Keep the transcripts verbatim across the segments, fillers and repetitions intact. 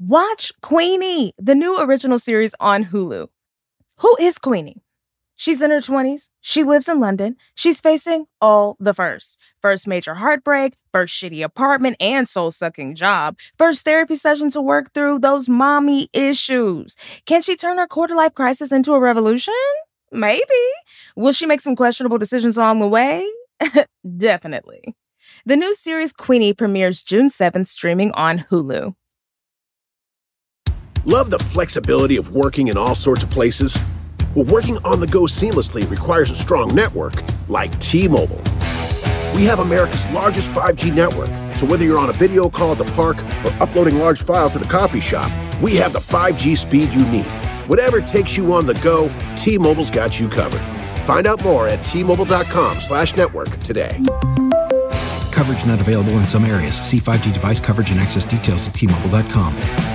Watch Queenie, the new original series on Hulu. Who is Queenie? She's in her twenties. She lives in London. She's facing all the firsts. First major heartbreak, first shitty apartment and soul-sucking job, first therapy session to work through those mommy issues. Can she turn her quarter-life crisis into a revolution? Maybe. Will she make some questionable decisions along the way? Definitely. The new series Queenie premieres June seventh, streaming on Hulu. Love the flexibility of working in all sorts of places? Well, working on the go seamlessly requires a strong network like T-Mobile. We have America's largest five G network, so whether you're on a video call at the park or uploading large files at a coffee shop, we have the five G speed you need. Whatever takes you on the go, T-Mobile's got you covered. Find out more at T-Mobile.com slash network today. Coverage not available in some areas. See five G device coverage and access details at T Mobile dot com.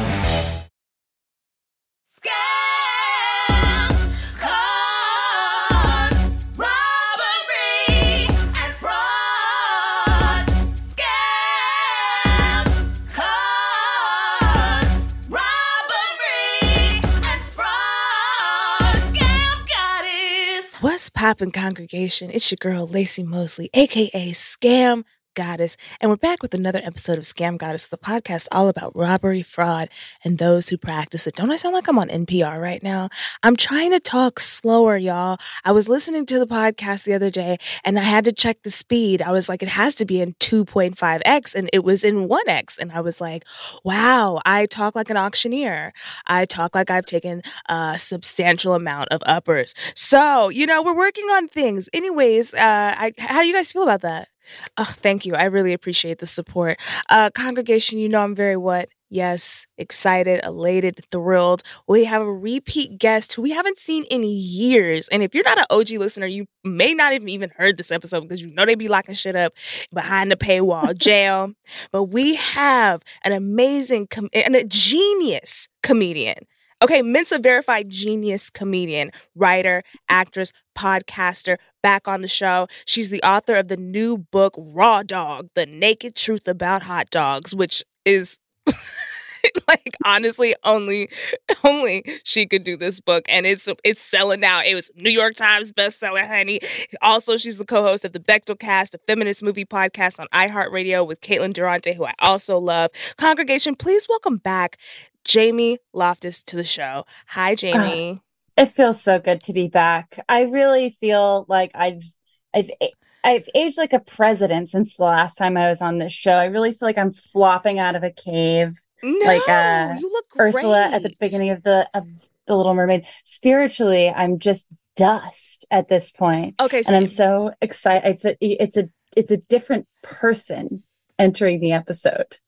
What's poppin', congregation? It's your girl, Lacey Mosley, a k a. Scam Goddess, and we're back with another episode of Scam Goddess, the podcast all about robbery, fraud, and those who practice it. Don't I sound like I'm on N P R right now? I'm trying to talk slower, y'all. I was listening to the podcast the other day, and I had to check the speed. I was like, it has to be in two point five x, and it was in one x, and I was like, wow, I talk like an auctioneer. I talk like I've taken a substantial amount of uppers. So, you know, we're working on things. Anyways, uh, I, how do you guys feel about that? Oh, thank you. I really appreciate the support. Uh, congregation, you know I'm very what? Yes, excited, elated, thrilled. We have a repeat guest who we haven't seen in years. And if you're not an O G listener, you may not have even heard this episode because you know they be locking shit up behind the paywall jail. But we have an amazing com- and a genius comedian. Okay, Mensa verified genius comedian, writer, actress, podcaster, back on the show. She's the author of the new book, Raw Dog, The Naked Truth About Hot Dogs, which is like honestly only only she could do this book, and it's it's selling out. It was New York Times bestseller, honey. Also, she's the co-host of the Bechdel Cast, a feminist movie podcast on iHeartRadio with Caitlin Durante, who I also love. Congregation, please welcome back Jamie Loftus to the show. Hi, Jamie. Uh, it feels so good to be back. I really feel like I've I've I've aged like a president since the last time I was on this show. I really feel like I'm flopping out of a cave. No, like uh, you look great. Ursula at the beginning of the of the Little Mermaid. Spiritually, I'm just dust at this point. Okay, and I'm so excited. It's a it's a it's a different person entering the episode.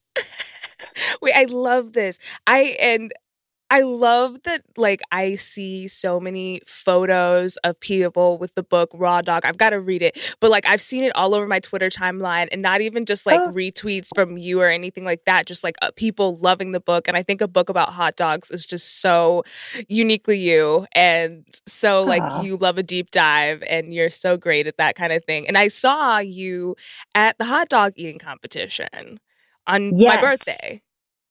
Wait, I love this. I and I love that, like, I see so many photos of people with the book Raw Dog. I've got to read it. But, like, I've seen it all over my Twitter timeline, and not even just, like, oh. retweets from you or anything like that. Just, like, uh, people loving the book. And I think a book about hot dogs is just so uniquely you. And so, like, Aww. You love a deep dive, and you're so great at that kind of thing. And I saw you at the hot dog eating competition on yes. my birthday.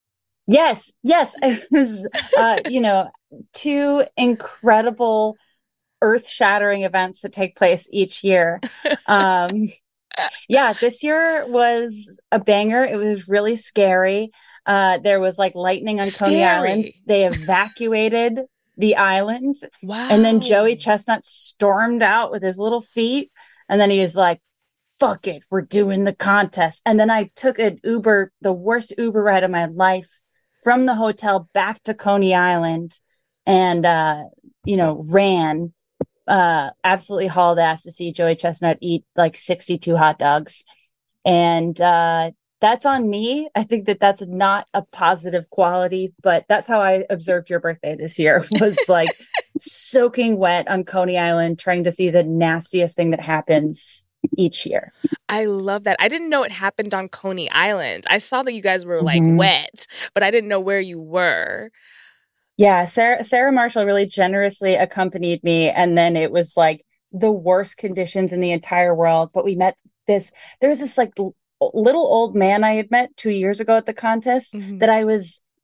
Yes, yes. It was, uh, you know, two incredible earth-shattering events that take place each year. Um, yeah, this year was a banger. It was really scary. Uh, there was like lightning on scary. Coney Island. They evacuated the island. Wow. And then Joey Chestnut stormed out with his little feet. And then he was like, fuck it, we're doing the contest. And then I took an Uber, the worst Uber ride of my life, from the hotel back to Coney Island, and, uh, you know, ran, uh, absolutely hauled ass to see Joey Chestnut eat like sixty-two hot dogs. And uh, that's on me. I think that that's not a positive quality, but that's how I observed your birthday this year, was like soaking wet on Coney Island, trying to see the nastiest thing that happens each year. I love that. I didn't know it happened on Coney Island. I saw that you guys were like mm-hmm. wet, but I didn't know where you were. Yeah, Sarah Sarah Marshall really generously accompanied me, and then it was like the worst conditions in the entire world. But we met this. There was this like l- little old man I had met two years ago at the contest mm-hmm. that I was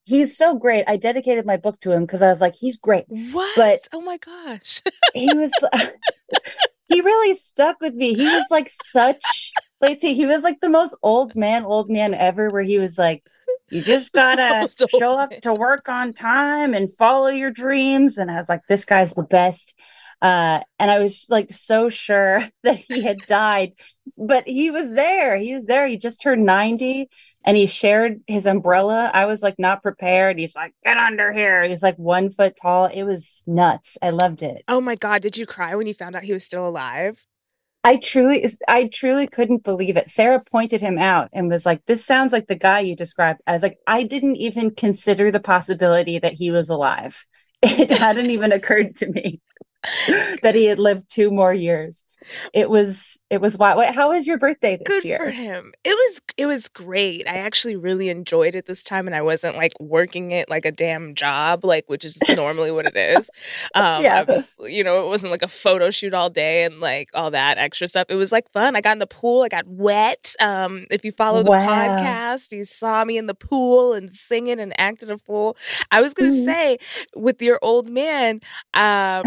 he's so great. I dedicated my book to him because I was like, he's great. What? But oh my gosh. he was, he really stuck with me. He was like such, like, he was like the most old man, old man ever, where he was like, you just gotta show up to work on time and follow your dreams. And I was like, this guy's the best. Uh, and I was like so sure that he had died, but he was there. He was there. He just turned ninety and he shared his umbrella. I was like not prepared. He's like, get under here. He's like one foot tall. It was nuts. I loved it. Oh my God. Did you cry when you found out he was still alive? I truly, I truly couldn't believe it. Sarah pointed him out and was like, this sounds like the guy you described. I was like, I didn't even consider the possibility that he was alive. It hadn't even occurred to me that he had lived two more years. It was, it was wild. Wait, how was your birthday this Good year? for him. It was, it was great. I actually really enjoyed it this time, and I wasn't like working it like a damn job, like which is normally what it is. Um, Yeah. I was, you know, it wasn't like a photo shoot all day and like all that extra stuff. It was like fun. I got in the pool. I got wet. Um, if you follow the Wow. podcast, you saw me in the pool and singing and acting a fool. I was gonna Mhm. say with your old man. Um,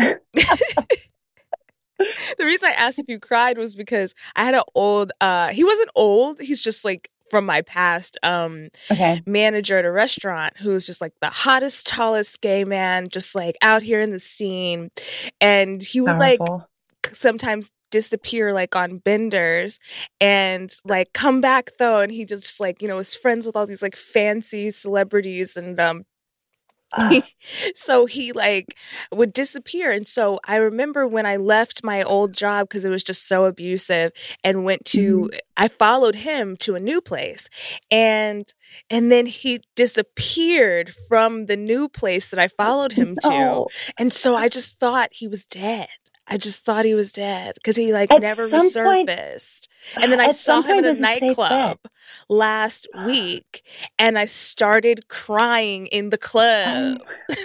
The reason I asked if you cried was because I had an old, uh, he wasn't old. He's just like from my past um, Okay. manager at a restaurant who's just like the hottest, tallest gay man, just like out here in the scene. And he would like Powerful. sometimes disappear like on benders and like come back though. And he just like, you know, was friends with all these like fancy celebrities and, um, Ah, so he like would disappear. And so I remember when I left my old job because it was just so abusive and went to I followed him to a new place, and and then he disappeared from the new place that I followed him to. no. And so I just thought he was dead. I just thought he was dead because he like At never some point- resurfaced. And then I At saw some him point, at a it's a safe nightclub bet. last week, and I started crying in the club.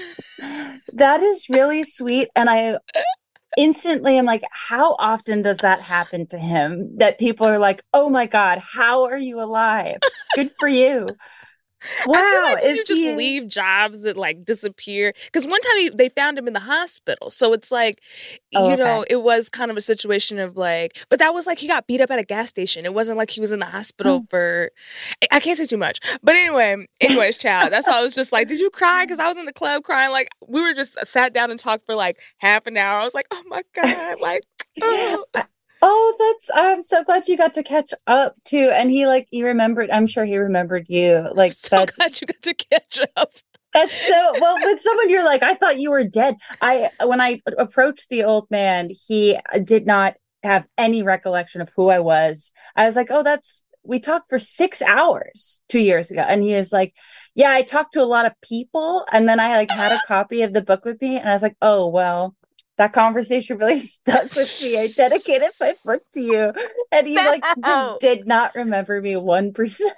Um, that is really sweet. And I instantly am like, how often does that happen to him? That people are like, oh my God, how are you alive? Good for you. Wow. I feel like when is you just he- leave jobs that like disappear. Because one time he, they found him in the hospital. So it's like, Oh, you okay. know, it was kind of a situation of like, but that was like he got beat up at a gas station. It wasn't like he was in the hospital Oh. for, I can't say too much. But anyway, anyways, child, that's how I was just like, did you cry? Because I was in the club crying. Like we were just sat down and talked for like half an hour. I was like, oh my God, like, oh. Oh, that's, I'm so glad you got to catch up too. And he like, he remembered, I'm sure he remembered you. Like so that's, glad you got to catch up. that's so, well, with someone you're like, I thought you were dead. I, when I approached the old man, he did not have any recollection of who I was. I was like, oh, that's, we talked for six hours two years ago. And he is like, yeah, I talked to a lot of people. And then I like had a copy of the book with me. And I was like, oh, well, that conversation really stuck with me. I dedicated my book to you. And he like No. just did not remember me one percent.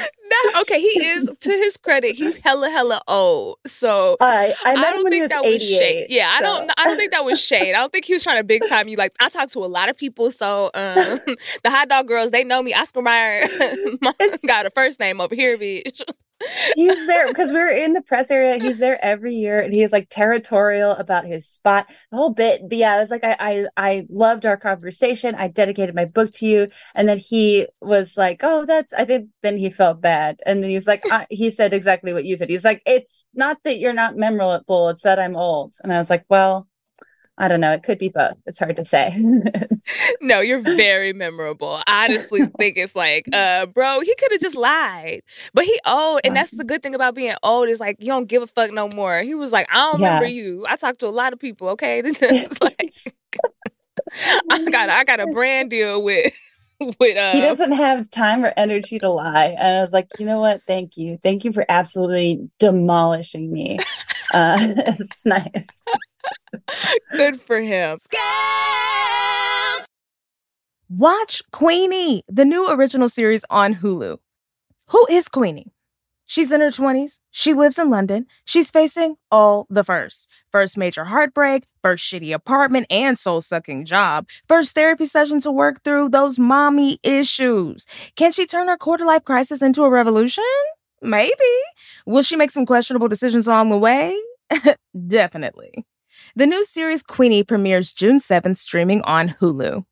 No, okay, he is, to his credit, he's hella, hella old. So I, I met I him don't when he think was that was shade. eighty-eight. Yeah, I so- don't. I don't think that was shade. I don't think he was trying to big time you. Like I talk to a lot of people, so um, the hot dog girls they know me. Oscar Mayer got a first name over here, bitch. He's there because we were in the press area. He's there every year, and he's like territorial about his spot, the whole bit. But yeah, I was like, I, I, I loved our conversation. I dedicated my book to you, and then he was like, "Oh, that's." I think then he felt bad, and then he's like, I, he said exactly what you said. He's like, "It's not that you're not memorable; it's that I'm old." And I was like, "Well, I don't know. It could be both. It's hard to say." No, you're very memorable. I honestly think it's like, uh, bro, he could have just lied, but he old, and that's the good thing about being old is like you don't give a fuck no more. He was like, I don't Yeah. remember you. I talked to a lot of people. Okay, like, I got I got a brand deal with with uh. He doesn't have time or energy to lie. And I was like, you know what? Thank you. Thank you for absolutely demolishing me. Uh, it's nice. Good for him. Watch Queenie, the new original series on Hulu. Who is Queenie? She's in her twenties. She lives in London. She's facing all the firsts. First major heartbreak, first shitty apartment and soul-sucking job, first therapy session to work through those mommy issues. Can she turn her quarter-life crisis into a revolution? Maybe. Will she make some questionable decisions along the way? Definitely. The new series Queenie premieres June seventh, streaming on Hulu.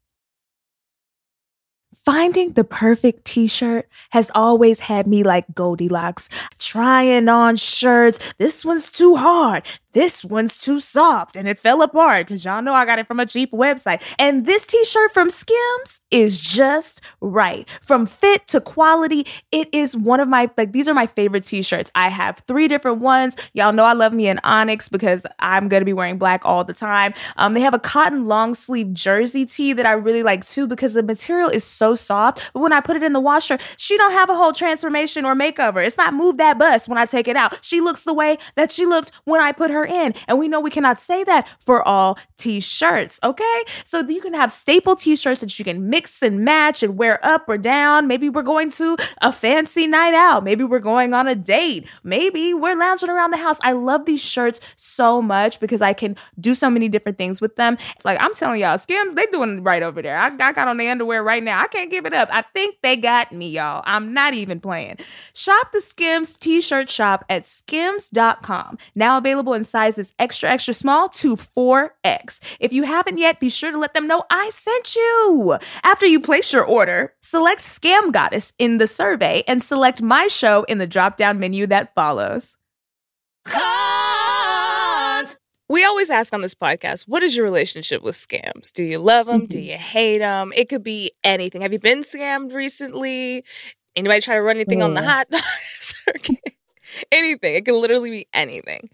Finding the perfect t-shirt has always had me like Goldilocks, trying on shirts. This one's too hard. This one's too soft, and it fell apart because y'all know I got it from a cheap website. And this t-shirt from Skims is just right. From fit to quality, it is one of my, like, these are my favorite t-shirts. I have three different ones. Y'all know I love me an onyx because I'm going to be wearing black all the time. Um, they have a cotton long sleeve jersey tee that I really like too because the material is so soft. But when I put it in the washer, she don't have a whole transformation or makeover. It's not move that bust when I take it out. She looks the way that she looked when I put her in. And we know we cannot say that for all t-shirts, okay? So you can have staple t-shirts that you can mix and match and wear up or down. Maybe we're going to a fancy night out. Maybe we're going on a date. Maybe we're lounging around the house. I love these shirts so much because I can do so many different things with them. It's like, I'm telling y'all, Skims, they doing it right over there. I, I got on the underwear right now. I can't give it up. I think they got me, y'all. I'm not even playing. Shop the Skims t-shirt shop at skims dot com. Now available in sizes extra, extra small to four X. If you haven't yet, be sure to let them know I sent you. After you place your order, select Scam Goddess in the survey and select My Show in the drop-down menu that follows. We always ask on this podcast, what is your relationship with scams? Do you love them? Mm-hmm. Do you hate them? It could be anything. Have you been scammed recently? Anybody try to run anything oh. on the hot dog circuit? Anything. It can literally be anything.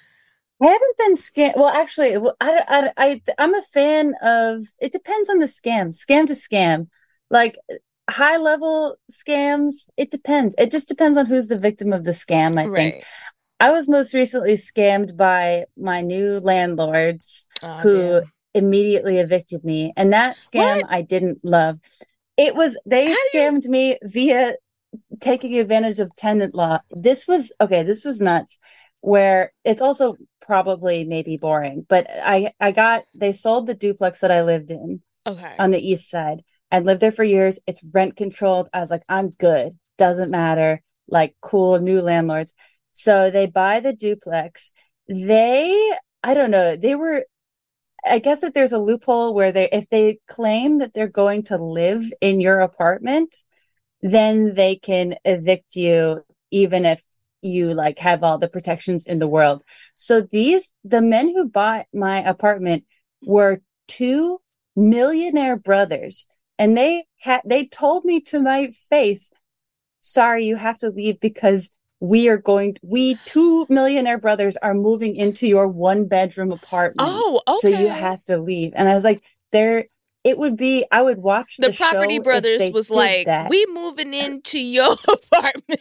I haven't been scammed. Well, actually, I, I, I, I'm a fan of, it depends on the scam, scam to scam. Like high level scams, it depends. It just depends on who's the victim of the scam, I right. think. I was most recently scammed by my new landlords oh, who damn. immediately evicted me. And that scam what? I didn't love. It was, they How scammed you... me via taking advantage of tenant law. This was, okay, this was nuts. Where it's also probably maybe boring, but I, I got, they sold the duplex that I lived in okay. on the east side. I lived there for years. It's rent controlled. I was like, I'm good. Doesn't matter. Like cool new landlords. So they buy the duplex. They, I don't know. They were, I guess that there's a loophole where they, if they claim that they're going to live in your apartment, then they can evict you even if you like have all the protections in the world. So these, the men who bought my apartment were two millionaire brothers. And they had, they told me to my face, sorry, you have to leave because we are going, we two millionaire brothers are moving into your one bedroom apartment. Oh, okay. So you have to leave. And I was like, there, it would be, I would watch the, the Property Brothers was like, that. we moving into your apartment.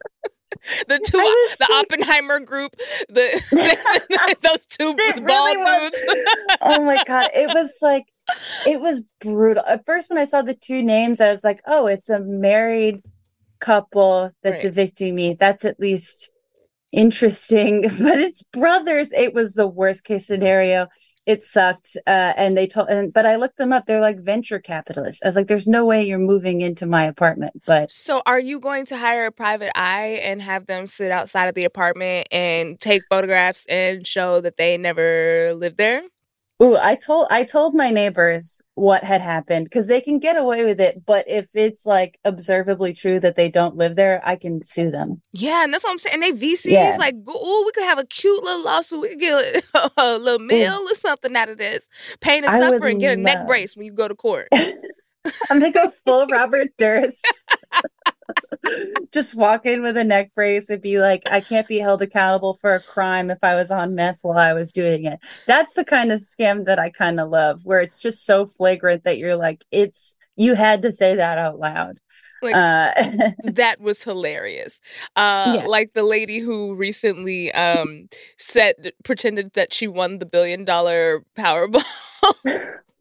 The two, the so... Oppenheimer group, the, the those two bald really dudes. Oh my God. It was like, it was brutal. At first, when I saw the two names, I was like, oh, it's a married couple that's right. evicting me. That's at least interesting. But it's brothers. It was the worst case scenario. It sucked. Uh, and they told, and, but I looked them up. They're like venture capitalists. I was like, there's no way you're moving into my apartment. But so are you going to hire a private eye and have them sit outside of the apartment and take photographs and show that they never lived there? Ooh, I told I told my neighbors what had happened because they can get away with it. But if it's like observably true that they don't live there, I can sue them. Yeah, and that's what I'm saying. And they V Cs yeah. like, oh, we could have a cute little lawsuit. We could get a, a little meal Ooh. or something out of this. Pain and suffer and get a love. neck brace when you go to court. I'm gonna go full Robert Durst. Just walk in with a neck brace and be like, I can't be held accountable for a crime if I was on meth while I was doing it. That's the kind of scam that I kind of love, where it's just so flagrant that you're like, it's, you had to say that out loud. Like, uh, that was hilarious. Uh, yeah. Like the lady who recently um, said, pretended that she won the billion dollar Powerball.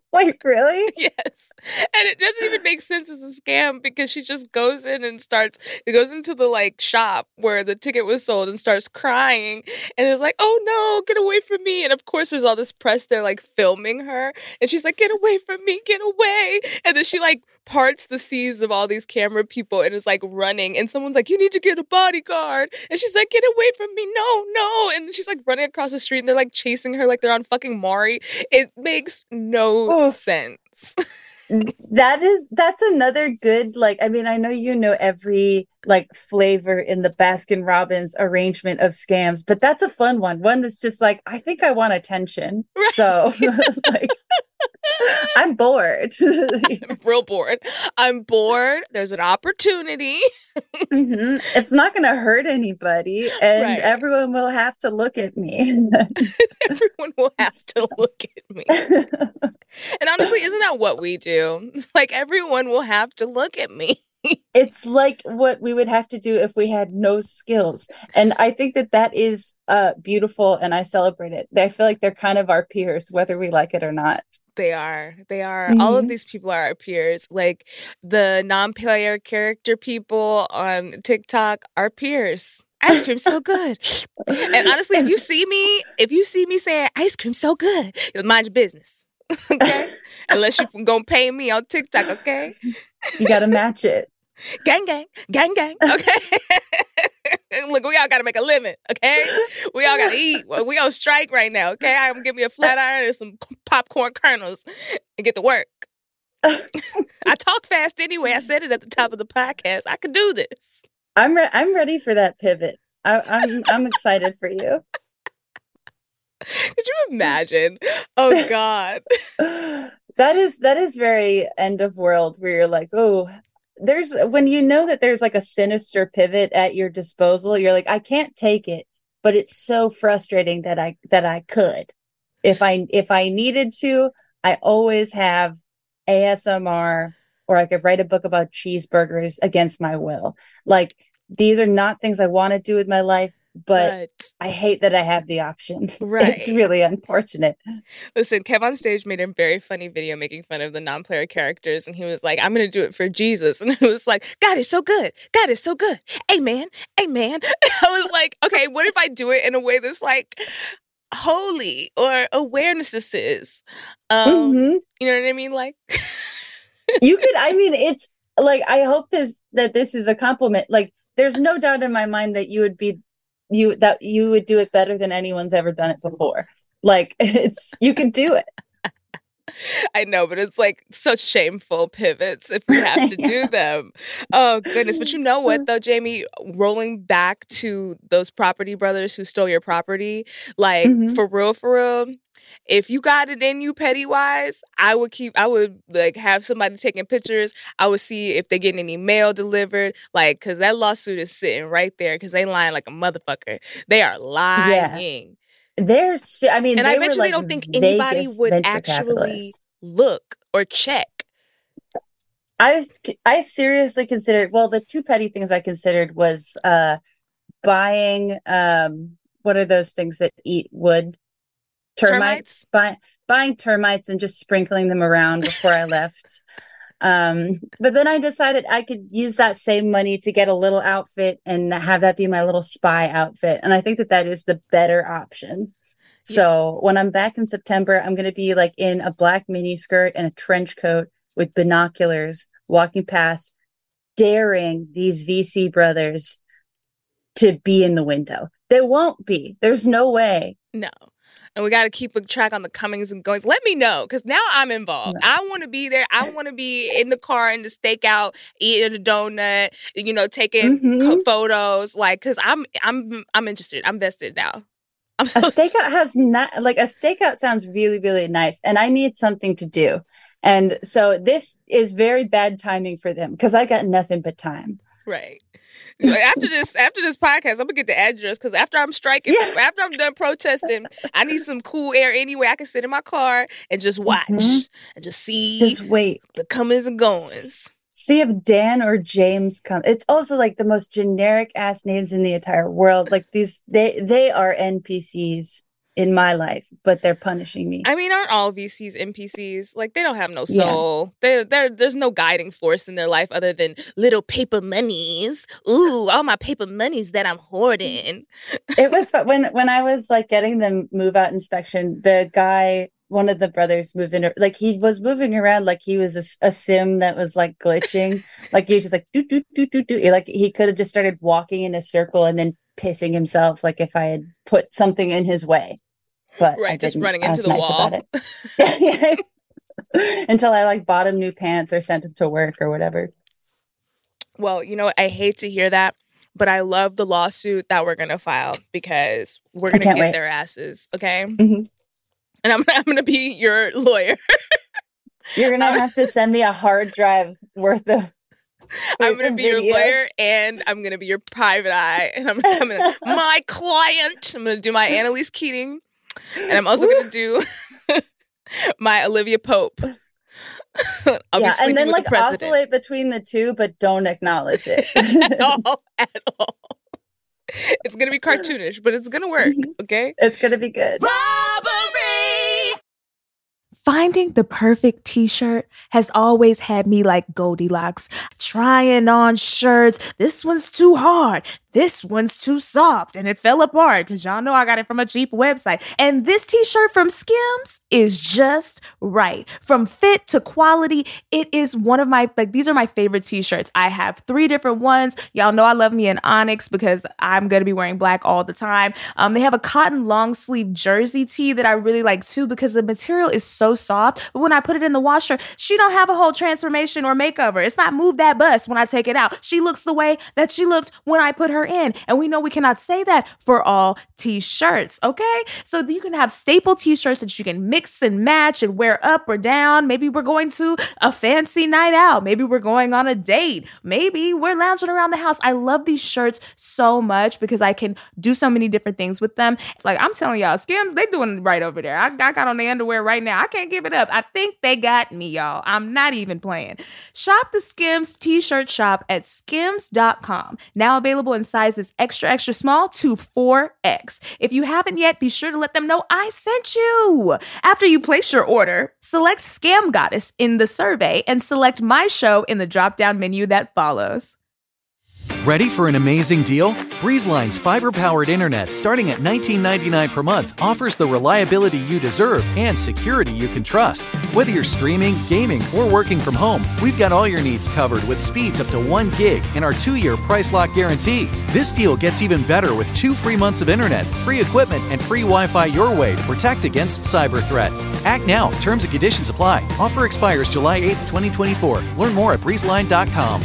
Like, really? Yes. And it doesn't even make sense as a scam because she just goes in and starts, it goes into the like shop where the ticket was sold and starts crying and is like, oh no, get away from me. And of course there's all this press there like filming her and she's like, get away from me, get away. And then she like parts the seas of all these camera people and is like running and someone's like, you need to get a bodyguard. And she's like, get away from me, no, no. And she's like running across the street and they're like chasing her like they're on fucking Maury. It makes no Oh. sense. That is, that's another good, like, I mean, I know you know every like flavor in the Baskin Robbins arrangement of scams, but that's a fun one. One that's just like, I think I want attention. Right. So like, I'm bored. I'm real bored. I'm bored. There's an opportunity. Mhm. It's not going to hurt anybody, and Right. everyone will have to look at me. Everyone will have to look at me. And honestly, isn't that what we do? Like, everyone will have to look at me. It's like what we would have to do if we had no skills. And I think that that is uh, beautiful, and I celebrate it. I feel like they're kind of our peers, whether we like it or not. They are. They are. All of Mhm. these people are our peers. Like, the non-player character people on TikTok are peers. Ice cream so good. And honestly, if you see me, if you see me saying ice cream so good, you'll mind your business. Okay? Unless you're gonna pay me on TikTok, okay? You got to match it. Gang gang, gang gang, okay? Look, we all gotta make a living, okay? We all gotta eat. Well, we on strike right now, okay? I'm gonna give me a flat iron and some popcorn kernels and get to work. I talk fast anyway. I said it at the top of the podcast. I could do this. I'm re- I'm ready for that pivot. I- I'm I'm excited for you. Could you imagine? Oh God. That is that is very end of world where you're like, oh, there's when you know that there's like a sinister pivot at your disposal, you're like, I can't take it, but it's so frustrating that I that I could. If I if I needed to, I always have A S M R, or I could write a book about cheeseburgers against my will. Like, these are not things I want to do with my life, but Right. I hate that I have the option. Right. It's really unfortunate. Listen, Kev on stage made a very funny video making fun of the non-player characters, and he was like, I'm going to do it for Jesus. And it was like, God is so good. God is so good. Amen. Amen. I was like, okay, what if I do it in a way that's like holy or awareness is? Um, Mhm. You know what I mean? Like, You could, I mean, it's like, I hope this that this is a compliment. Like, there's no doubt in my mind that you would be you that you would do it better than anyone's ever done it before. Like, it's you could do it. I know, but it's like such shameful pivots if we have to do them. Oh, goodness. But you know what, though, Jamie? Rolling back to those property brothers who stole your property, like, Mhm. for real, for real, if you got it in you Pennywise, I would keep, I would, like, have somebody taking pictures. I would see if they getting any mail delivered, like, because that lawsuit is sitting right there because they lying like a motherfucker. They are lying. There's, I mean, And they I were bet you like they don't think anybody Vegas would venture actually capitalists. look or check. I I seriously considered, well, the two petty things I considered was uh buying um what are those things that eat wood? Termites. Termites? Buy, buying termites and just sprinkling them around before I left. Um, but then I decided I could use that same money to get a little outfit and have that be my little spy outfit. And I think that that is the better option. So when I'm back in September, I'm going to be like in a black mini skirt and a trench coat with binoculars, walking past, daring these V C brothers to be in the window. They won't be. There's no way. No. And we got to keep a track on the comings and goings. Let me know, because now I'm involved. No. I want to be there. I want to be in the car in the stakeout, eating a donut, you know, taking Mhm. co- photos, like, because I'm, I'm, I'm interested. I'm vested now. I'm so A stakeout has not like a stakeout sounds really, really nice, and I need something to do. And so this is very bad timing for them because I got nothing but time. right. Like, after this, after this podcast, I'm gonna get the address because after I'm striking, Yeah. after I'm done protesting, I need some cool air anyway. I can sit in my car and just watch Mhm. and just see Just wait. the comings and goings. See if Dan or James come. It's also like the most generic ass names in the entire world. Like these, they they are N P Cs. in my life, but they're punishing me. I mean, aren't all V Cs N P Cs? Like, they don't have no soul. Yeah. They're, there's no guiding force in their life other than little paper monies. Ooh, all my paper monies that I'm hoarding. It was fun. when when I was like getting the move out inspection, the guy, one of the brothers moving, like he was moving around like he was a, a sim that was like glitching. Like he was just like, do, do, do, do, do. Like he could have just started walking in a circle and then pissing himself like if I had put something in his way. But right, I just didn't. running I into the nice wall. About it. Yeah. Until I like bought him new pants or sent him to work or whatever. Well, you know what? I hate to hear that, but I love the lawsuit that we're going to file because we're going to get wait. their asses, okay? Mm-hmm. And I'm, I'm going to be your lawyer. You're going to have to send me a hard drive worth of I'm going to be video. your lawyer, and I'm going to be your private eye. And I'm, I'm going to, my client, I'm going to do my Annalise Keating. And I'm also going to do my Olivia Pope. I'll yeah, be and then like the oscillate between the two, but don't acknowledge it. at all, at all. It's going to be cartoonish, but it's going to work, okay? It's going to be good. Robbery! Finding the perfect t-shirt has always had me like Goldilocks, trying on shirts. This one's too hard. This one's too soft, and it fell apart because y'all know I got it from a cheap website. And this t-shirt from Skims is just right. From fit to quality, it is one of my, like, these are my favorite t-shirts. I have three different ones. Y'all know I love me an onyx because I'm going to be wearing black all the time. Um, they have a cotton long sleeve jersey tee that I really like too because the material is so soft. But when I put it in the washer, she don't have a whole transformation or makeover. It's not move that bust when I take it out. She looks the way that she looked when I put her in. And we know we cannot say that for all t-shirts, okay? So you can have staple t-shirts that you can mix and match and wear up or down. Maybe we're going to a fancy night out. Maybe we're going on a date. Maybe we're lounging around the house. I love these shirts so much because I can do so many different things with them. It's like, I'm telling y'all, Skims, they doing it right over there. I, I got on their underwear right now. I can't give it up. I think they got me, y'all. I'm not even playing. Shop the Skims t-shirt shop at skims dot com. Now available in sizes extra, extra small to four X. If you haven't yet, be sure to let them know I sent you. After you place your order, select Scam Goddess in the survey and select My Show in the drop-down menu that follows. Ready for an amazing deal? BreezeLine's fiber-powered internet starting at nineteen ninety-nine dollars per month offers the reliability you deserve and security you can trust. Whether you're streaming, gaming, or working from home, we've got all your needs covered with speeds up to one gig and our two-year price lock guarantee. This deal gets even better with two free months of internet, free equipment, and free Wi-Fi your way to protect against cyber threats. Act now. Terms and conditions apply. Offer expires July eighth, twenty twenty-four. Learn more at breeze line dot com.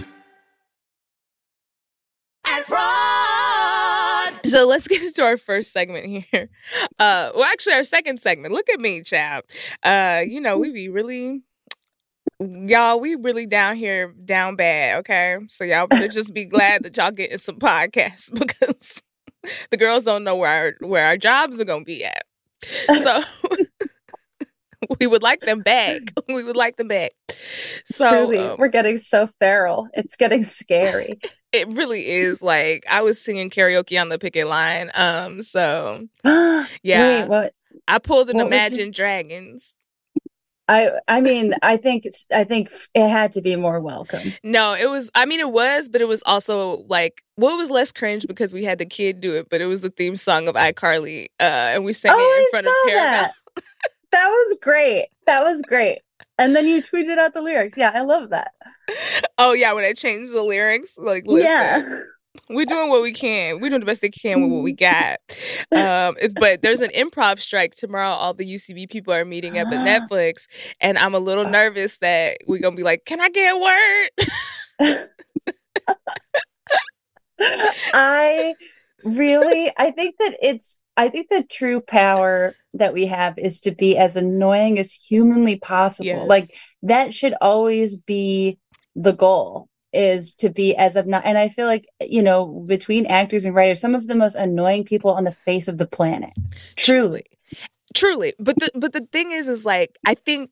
So let's get into our first segment here. Uh, well, actually, our second segment. Look at me, chap. Uh, you know, we be really, y'all, we really down here, down bad, okay? So y'all better just be glad that y'all getting some podcasts because the girls don't know where our, where our jobs are going to be at. So we would like them back. We would like them back. So Truly, um, we're getting so feral. It's getting scary. It really is. Like, I was singing karaoke on the picket line. Um, so yeah, Wait, what? I pulled an what Imagine Dragons. I I mean, I think it's, I think it had to be more welcome. No, it was. I mean, it was, but it was also like, well, it was less cringe because we had the kid do it, but it was the theme song of iCarly, uh, and we sang oh, it in I front saw of Paramount. That. That was great. That was great. And then you tweeted out the lyrics. Yeah, I love that. Oh yeah, when I changed the lyrics, like, listen, yeah, we're doing what we can. We're doing the best they can with what we got. Um, but there's an improv strike tomorrow. All the U C B people are meeting up at Netflix, and I'm a little nervous that we're gonna be like, "Can I get a word?" I really, I think that it's, I think the true power that we have is to be as annoying as humanly possible. Yes. Like, that should always be the goal, is to be as of not. And I feel like, you know, between actors and writers, some of the most annoying people on the face of the planet. Truly. Truly. But the but the thing is, is like, I think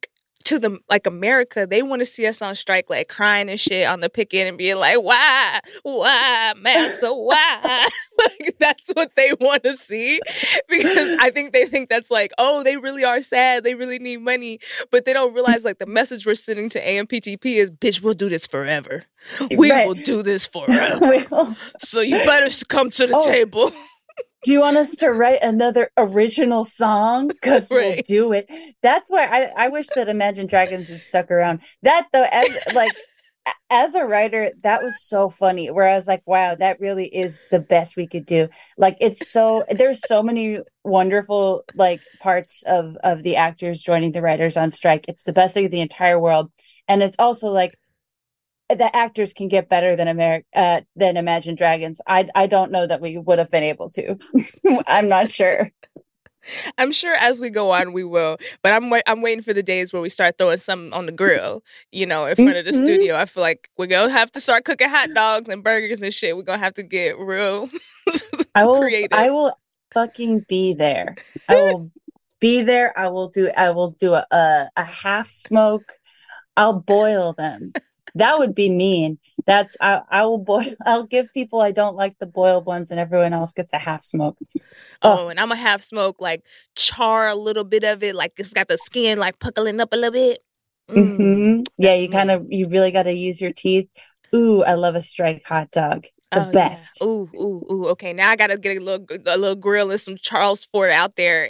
to the like America, they want to see us on strike, like crying and shit on the picket and being like, why, why, massa, why? Like that's what they want to see, because I think they think that's like, oh, they really are sad, they really need money, but they don't realize like the message we're sending to A M P T P is, bitch, we'll do this forever. We right. will do this forever. So you better come to the oh. table. Do you want us to write another original song? Because right. we'll do it. That's why I, I wish that Imagine Dragons had stuck around. That though, as like as a writer, that was so funny. Where I was like, wow, that really is the best we could do. Like it's so there's so many wonderful like parts of of the actors joining the writers on strike. It's the best thing in the entire world, and it's also like, the actors can get better than Ameri- uh, than Imagine Dragons. I I don't know that we would have been able to. I'm not sure. I'm sure as we go on we will, but I'm wa- I'm waiting for the days where we start throwing something on the grill, you know, in front mm-hmm. of the studio. I feel like we're gonna have to start cooking hot dogs and burgers and shit. We're gonna have to get real I will, creative. I will fucking be there. I will be there. I will do. I will do a a, a half smoke. I'll boil them. That would be mean. That's I, I will boil. I'll give people I don't like the boiled ones, and everyone else gets a half smoke. Oh, oh and I'm a half smoke, like char a little bit of it, like it's got the skin like puckling up a little bit. Mm, mm-hmm. Yeah, you kind of you really got to use your teeth. Ooh, I love a strike hot dog. The oh, best. Yeah. Ooh, ooh, ooh. Okay, now I gotta get a little a little grill and some Charles Ford out there.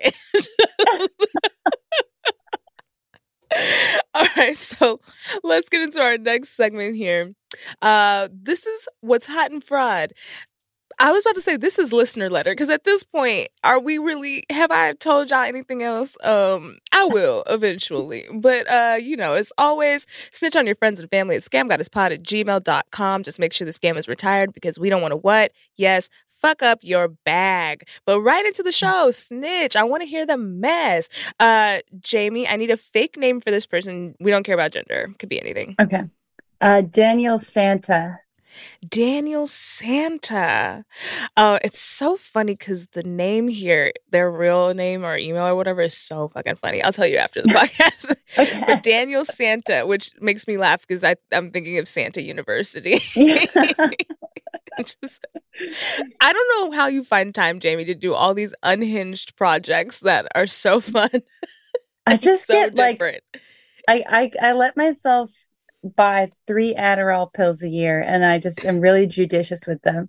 All right, so let's get into our next segment here. Uh, this is What's Hot and Fraud. I was about to say this is listener letter, because at this point, are we really, have I told y'all anything else? Um, I will eventually. But, uh, you know, as always, snitch on your friends and family at scamgoddesspod at gmail dot com. Just make sure the scam is retired, because we don't want to what? Yes, fuck up your bag. But right into the show, snitch. I want to hear the mess. Uh, Jamie, I need a fake name for this person. We don't care about gender. Could be anything. Okay. Uh, Daniel Santa. Daniel Santa. Uh, it's so funny because the name here, their real name or email or whatever, is so fucking funny. I'll tell you after the podcast. Okay. But Daniel Santa, which makes me laugh because I'm thinking of Santa University. Yeah. Just, I don't know how you find time, Jamie, to do all these unhinged projects that are so fun. I just so get different. like, I, I I let myself buy three Adderall pills a year, and I just am really judicious with them.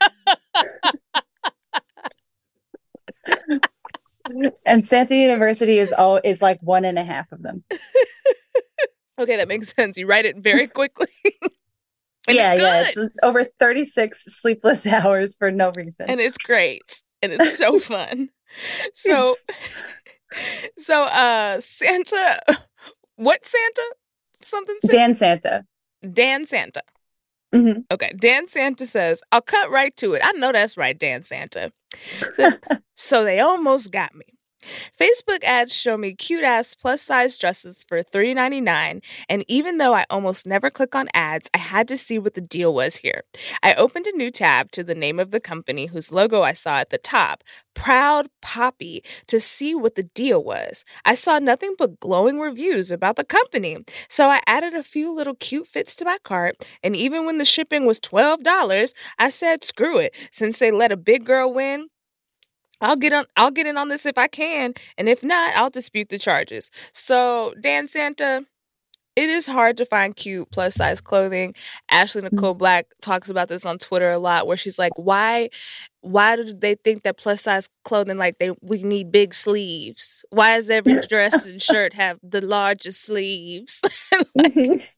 And Santa University is all is like one and a half of them. Okay, that makes sense. You write it very quickly. And yeah, it's yeah, it's over thirty-six sleepless hours for no reason. And it's great. And it's so fun. So, so, uh, Santa, what Santa? Something Santa? Dan Santa. Dan Santa. Mm-hmm. Okay, Dan Santa says, I'll cut right to it. I know that's right, Dan Santa. Says, so they almost got me. Facebook ads show me cute-ass plus-size dresses for three ninety-nine, and even though I almost never click on ads, I had to see what the deal was here. I opened a new tab to the name of the company whose logo I saw at the top, Proud Poppy, to see what the deal was. I saw nothing but glowing reviews about the company, so I added a few little cute fits to my cart, and even when the shipping was twelve dollars, I said, screw it, since they let a big girl win, I'll get on. I'll get in on this if I can, and if not, I'll dispute the charges. So, Dan Santa, it is hard to find cute plus size clothing. Ashley Nicole Black talks about this on Twitter a lot, where she's like, "Why, why do they think that plus size clothing like they we need big sleeves? Why does every dress and shirt have the largest sleeves? like,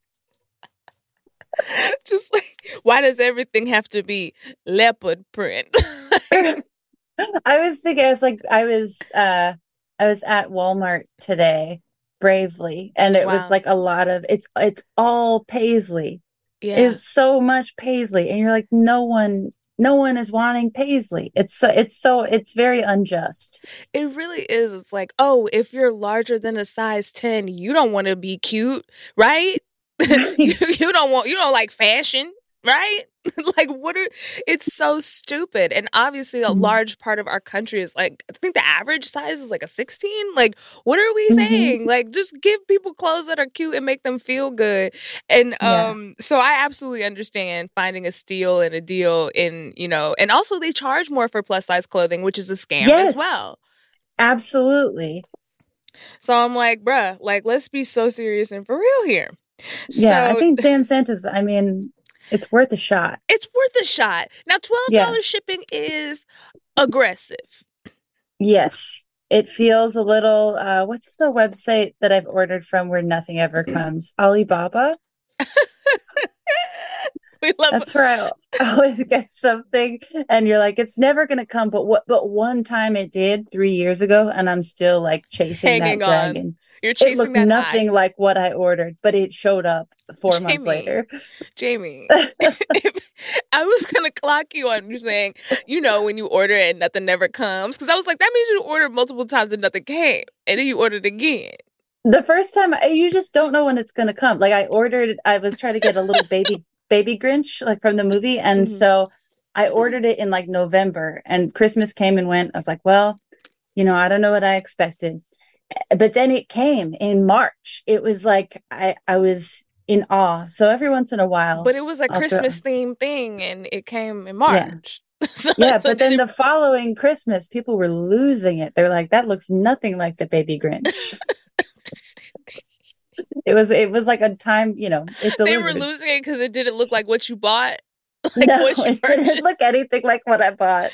just like, why does everything have to be leopard print?" I was thinking, I was like, I was, uh, I was at Walmart today, bravely, and it wow. was like a lot of it's, it's all paisley. Yeah, it's so much paisley, and you're like, no one, no one is wanting paisley. It's so, it's so, it's very unjust. It really is. It's like, oh, if you're larger than a size ten, you don't want to be cute, right? you, you don't want, you don't like fashion, right? Like, what are, it's so stupid. And obviously a Mhm. large part of our country is like, I think the average size is like a sixteen. Like, what are we Mhm. saying? Like, just give people clothes that are cute and make them feel good. And Yeah. um, so I absolutely understand finding a steal and a deal in, you know, and also they charge more for plus size clothing, which is a scam Yes. as well. Absolutely. So I'm like, bruh, like, let's be so serious and for real here. Yeah, I So think Dan Santa's, I mean, it's worth a shot. it's worth a shot. Now, twelve dollars Yeah. shipping is aggressive. Yes. It feels a little, uh, what's the website that I've ordered from where nothing ever comes? Alibaba? We love That's where I always get something and you're like, it's never gonna come. But what but one time it did three years ago, and I'm still like chasing Hanging that on. dragon. You're It chasing looked that nothing high. like what I ordered, but it showed up four months Jamie. later. Jamie, if- I was gonna clock you on you saying, you know, when you order it and nothing never comes, because I was like, that means you ordered multiple times and nothing came, and then you ordered again. The first time, I- you just don't know when it's gonna come. Like I ordered, I was trying to get a little baby baby Grinch, like from the movie, and Mhm. so I ordered it in like November, and Christmas came and went. I was like, well, you know, I don't know what I expected. But then it came in March. It was like I, I was in awe. So every once in a while, But it was a I'll throw- Christmas themed thing, and it came in March. so, yeah, so but did then it- the following Christmas, people were losing it. They're like, that looks nothing like the baby Grinch. It was it was like a time, you know, it they were delivered. losing it because it didn't look like what you bought. Like No, what you it purchased. didn't look anything like what I bought.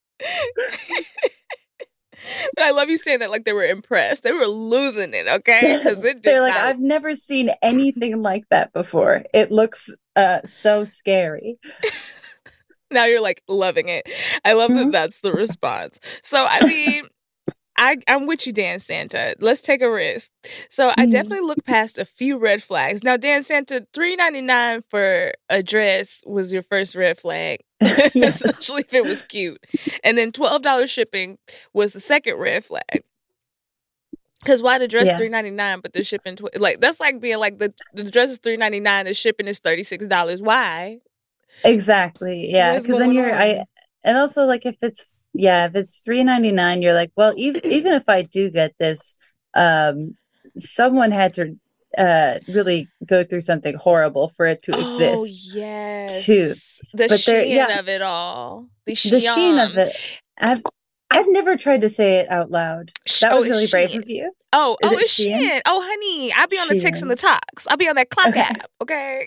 But I love you saying that like they were impressed. They were losing it, okay? Because it did They're like, not. I've never seen anything like that before. It looks uh so scary. Now you're like loving it. I love that Mhm. that's the response. So I mean, I I'm with you, Dan Santa. Let's take a risk. So I Mhm. definitely looked past a few red flags. Now, Dan Santa, three ninety-nine for a dress was your first red flag, Yes. especially if it was cute, and then twelve dollars shipping was the second red flag. Because why the dress Yeah. three ninety-nine, but the shipping tw- like that's like being like the the dress is three ninety-nine, the shipping is thirty-six dollars. Why? Exactly. Yeah. What's Because then going you're I on? and also like if it's yeah, if it's three ninety-nine, you're like, well, even even if I do get this, um, someone had to uh really go through something horrible for it to Oh exist. yes, too. the But there- sheen yeah. of it all, the The sheen of Shein. it. I've I've never tried to say it out loud. Sh- That oh, was it's really brave Shein. of you. Oh, Is oh, it it's Shein? Shein. Oh, honey, I be on the ticks and the Shein. talks. I be on that clock Okay. app. Okay,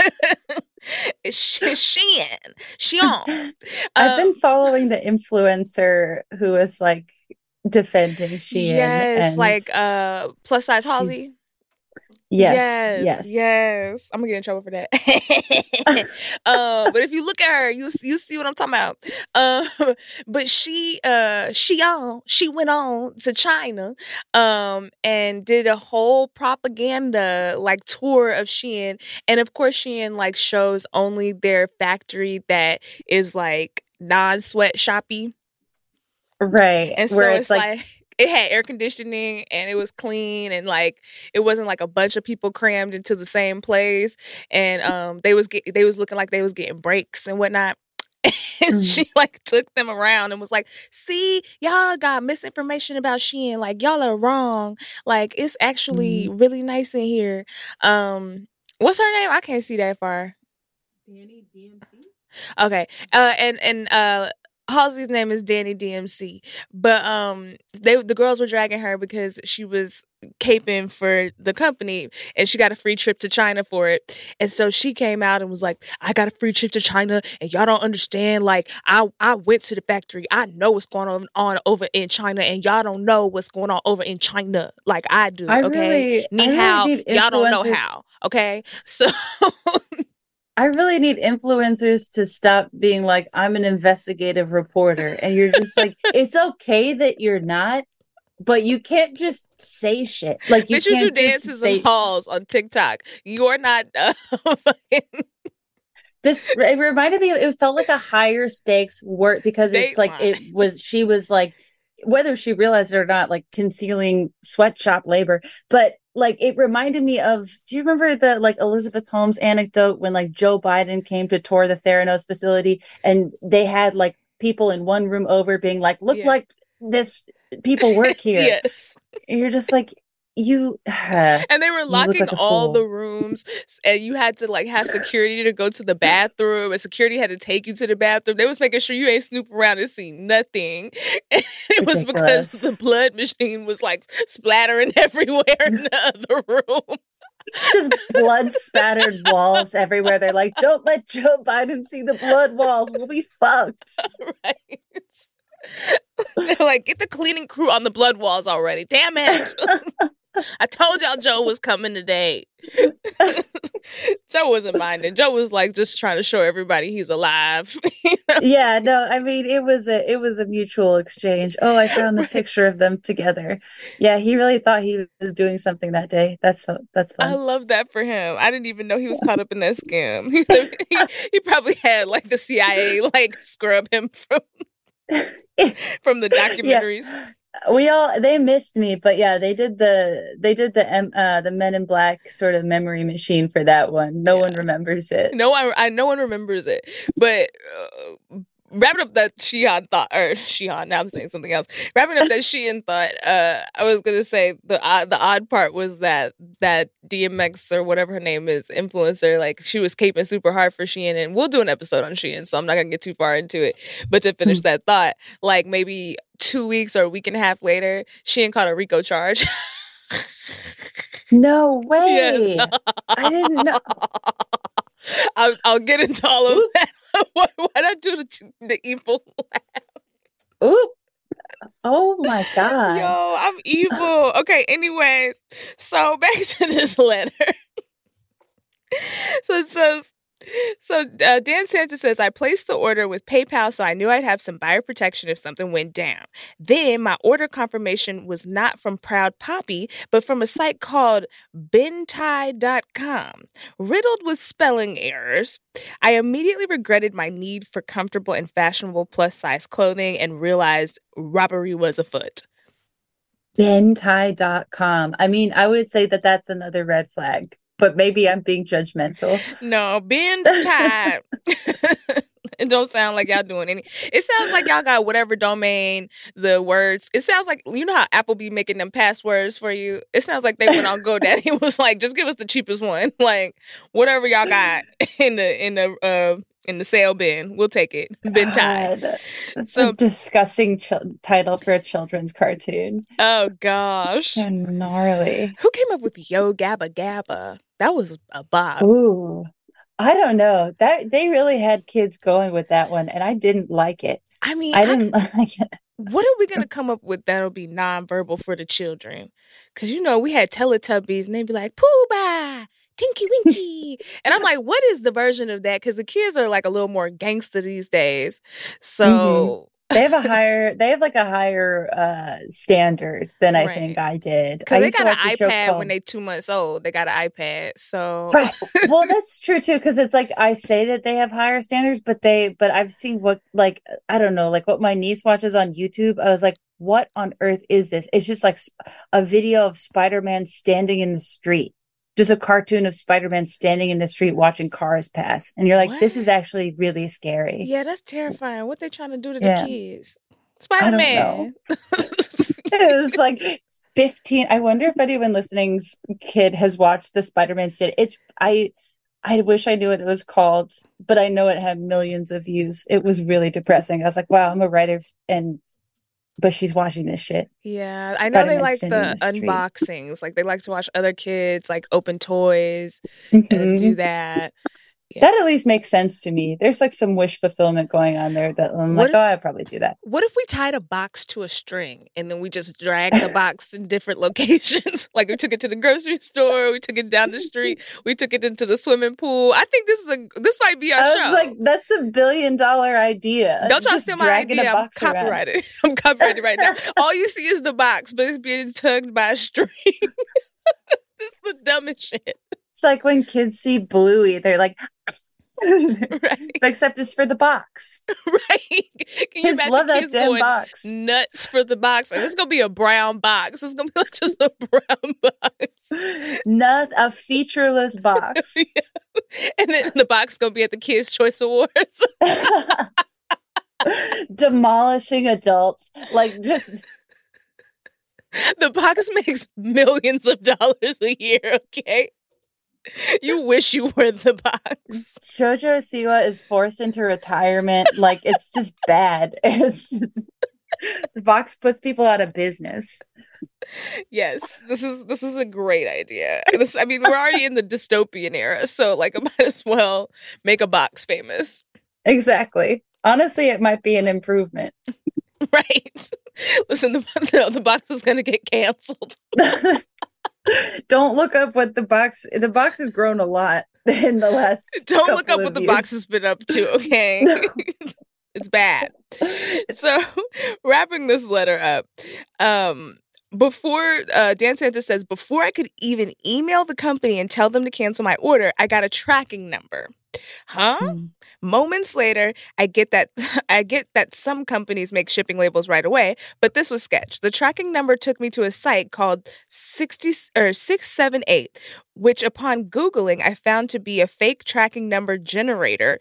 it's Sh- Shein. Shein. I've Um, been following the influencer who is like defending Shein. yes, and like uh, plus size she's- Halsey. yes, yes, yes, yes. I'm gonna get in trouble for that. uh, but if you look at her, you you see what I'm talking about. Um, but she uh she on she went on to China, um, and did a whole propaganda like tour of Shein, and of course Shein like shows only their factory that is like non-sweat shoppy, right. and so Where it's, it's like, like, it had air conditioning and it was clean and like it wasn't like a bunch of people crammed into the same place, and um they was get, they was looking like they was getting breaks and whatnot. And Mhm. she like took them around and was like, see, y'all got misinformation about Shein, like y'all are wrong, like it's actually really nice in here. Um what's her name? I can't see that far. Danny D M C. Okay. Uh and and uh Halsey's name is Danny D M C. But um they the girls were dragging her because she was caping for the company and she got a free trip to China for it. And so she came out and was like, I got a free trip to China and y'all don't understand. Like I I went to the factory. I know what's going on, on over in China and y'all don't know what's going on over in China like I do. I Okay. really, Ni I really hao, need y'all don't know influencers- how. Okay. So I really need influencers to stop being like, I'm an investigative reporter. And you're just like, it's okay that you're not, but you can't just say shit. Like, you Bitch, you do can't just dances say and halls on TikTok. You're not uh, fucking this. It reminded me, it felt like a higher stakes work because it's like, Dateline. it was, she was like, whether she realized it or not, like concealing sweatshop labor. But like it reminded me of, do you remember the like Elizabeth Holmes anecdote when like Joe Biden came to tour the Theranos facility and they had like people in one room over being like, look Yeah. like this people work here. Yes. And you're just like, you uh, And they were you look locking like a all fool. the rooms, and you had to like have security to go to the bathroom, and security had to take you to the bathroom. They was making sure you ain't snoop around and see nothing. And it was because Ridiculous. the blood machine was like splattering everywhere in the other room. Just blood spattered walls everywhere. They're like, don't let Joe Biden see the blood walls. We'll be fucked. Right. They're like, get the cleaning crew on the blood walls already. Damn it. I told y'all Joe was coming today. Joe wasn't minding. Joe was like just trying to show everybody he's alive. You know? Yeah, no, I mean it was a it was a mutual exchange. Oh, I found the picture of them together. Yeah, he really thought he was doing something that day. That's so that's I fun. love that for him. I didn't even know he was caught up in that scam. He, he, he probably had like the C I A like scrub him from from the documentaries. Yeah. We all they missed me, but yeah, they did the they did the M- uh the Men in Black sort of memory machine for that one. No Yeah. one remembers it. No one, I no one remembers it. But uh, wrapping up that Shihan thought, or Shihan, now I'm saying something else. Wrapping up that Sheehan thought, uh, I was gonna say the odd, the odd part was that that D M X or whatever her name is, influencer, like she was caping super hard for Sheehan, and we'll do an episode on Sheehan, so I'm not gonna get too far into it. But to finish that thought, like maybe two weeks or a week and a half later, Sheehan caught a RICO charge. No way. Yes. I didn't know. I'll, I'll get into all of that. why, why'd I do the, the evil laugh? Oop. Oh my God. Yo, I'm evil. Okay, anyways, so back to this letter. So it says, so uh, Dan Sanchez says, I placed the order with PayPal, so I knew I'd have some buyer protection if something went down. Then my order confirmation was not from Proud Poppy, but from a site called bentai dot com. Riddled with spelling errors, I immediately regretted my need for comfortable and fashionable plus-size clothing and realized robbery was afoot. bentai dot com. I mean, I would say that that's another red flag, but maybe I'm being judgmental. No, bentai. It don't sound like y'all doing any. It sounds like y'all got whatever domain, the words. It sounds like, you know how Apple be making them passwords for you? It sounds like they went on GoDaddy and was like, just give us the cheapest one. Like, whatever y'all got in the in the uh in the sale bin, we'll take it. Bentai. God, that's So- a disgusting ch- title for a children's cartoon. Oh gosh. So gnarly. Who came up with Yo Gabba Gabba? That was a bop. Ooh, I don't know. That they really had kids going with that one, and I didn't like it. I mean, I I didn't like it. what are we going to come up with that'll be nonverbal for the children? Because, you know, we had Teletubbies and they'd be like, Pooh-Bah, Tinky Winky. And I'm like, what is the version of that? Because the kids are like a little more gangster these days. So, They have a higher, they have like a higher uh standard than I Right. think I did. because I they used to got an watch a show iPad called- when they two months old. They got an iPad. So, Right. Well, that's true too, because it's like I say that they have higher standards, but they, but I've seen what, like, I don't know, like what my niece watches on YouTube. I was like, what on earth is this? It's just like sp- a video of Spider-Man standing in the street, just a cartoon of Spider-Man standing in the street watching cars pass, and you're like, this is What? actually really scary. yeah, that's terrifying. What they trying to do to Yeah. the kids? I don't Spider-Man. It was like fifteen. I wonder if anyone listening's kid has watched the Spider-Man stand. It's I I wish I knew what it was called, but I know it had millions of views. It was really depressing. I was like, wow, I'm a writer and but she's watching this shit. Yeah, I know they Spider-Man like standing the in the street. unboxings. Like they like to watch other kids like open toys and Mhm. do that. That at least makes sense to me. There's like some wish fulfillment going on there that I'm What like, if- oh, I'd probably do that. What if we tied a box to a string and then we just dragged the box in different locations? Like we took it to the grocery store, we took it down the street, we took it into the swimming pool. I think this is a this might be our I show. was like, that's a billion dollar idea. Don't y'all Just steal my dragging a idea? I'm box around. copyrighted. I'm copyrighted right now. All you see is the box, but it's being tugged by a string. This is the dumbest shit. It's like when kids see Bluey, they're like, Right. Except it's for the box. Right. Can you Kids imagine love that kids damn going box. nuts for the box? And it's going to be a brown box. It's going to be like just a brown box. Not a featureless box. Yeah. And then the box going to be at the Kids' Choice Awards. Demolishing adults. Like, just... The box makes millions of dollars a year, okay? You wish you were the box. Jojo Siwa is forced into retirement. Like, it's just bad. It's... The box puts people out of business. Yes, this is this is a great idea. This, I mean, we're already in the dystopian era, so like, I might as well make a box famous. Exactly. Honestly, it might be an improvement. Right. Listen, the, the, the box is going to get canceled. Don't look up what the box... The box has grown a lot in the last Don't look up of what the years. box has been up to, okay? No. It's bad. So, wrapping this letter up, um, before uh, Dan Santos says, before I could even email the company and tell them to cancel my order, I got a tracking number. Huh? Mm. Moments later, I get that I get that some companies make shipping labels right away, but this was sketch. The tracking number took me to a site called sixty or six seven eight, which upon Googling, I found to be a fake tracking number generator.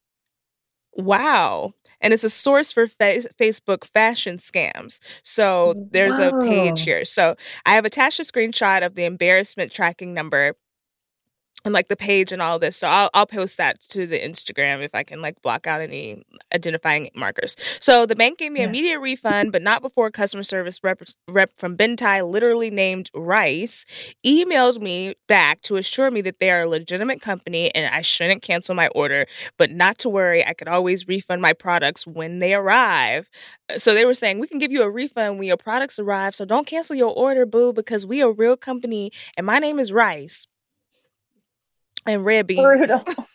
Wow. And it's a source for fa- Facebook fashion scams. So there's Whoa. a page here. So I have attached a screenshot of the embarrassment tracking number and like the page and all this. So I'll I'll post that to the Instagram if I can like block out any identifying markers. So the bank gave me yeah. immediate refund, but not before customer service rep, rep from Bentai, literally named Rice, emailed me back to assure me that they are a legitimate company and I shouldn't cancel my order, but not to worry, I could always refund my products when they arrive. So they were saying, we can give you a refund when your products arrive, so don't cancel your order, boo, because we are a real company and my name is Rice. And red beans.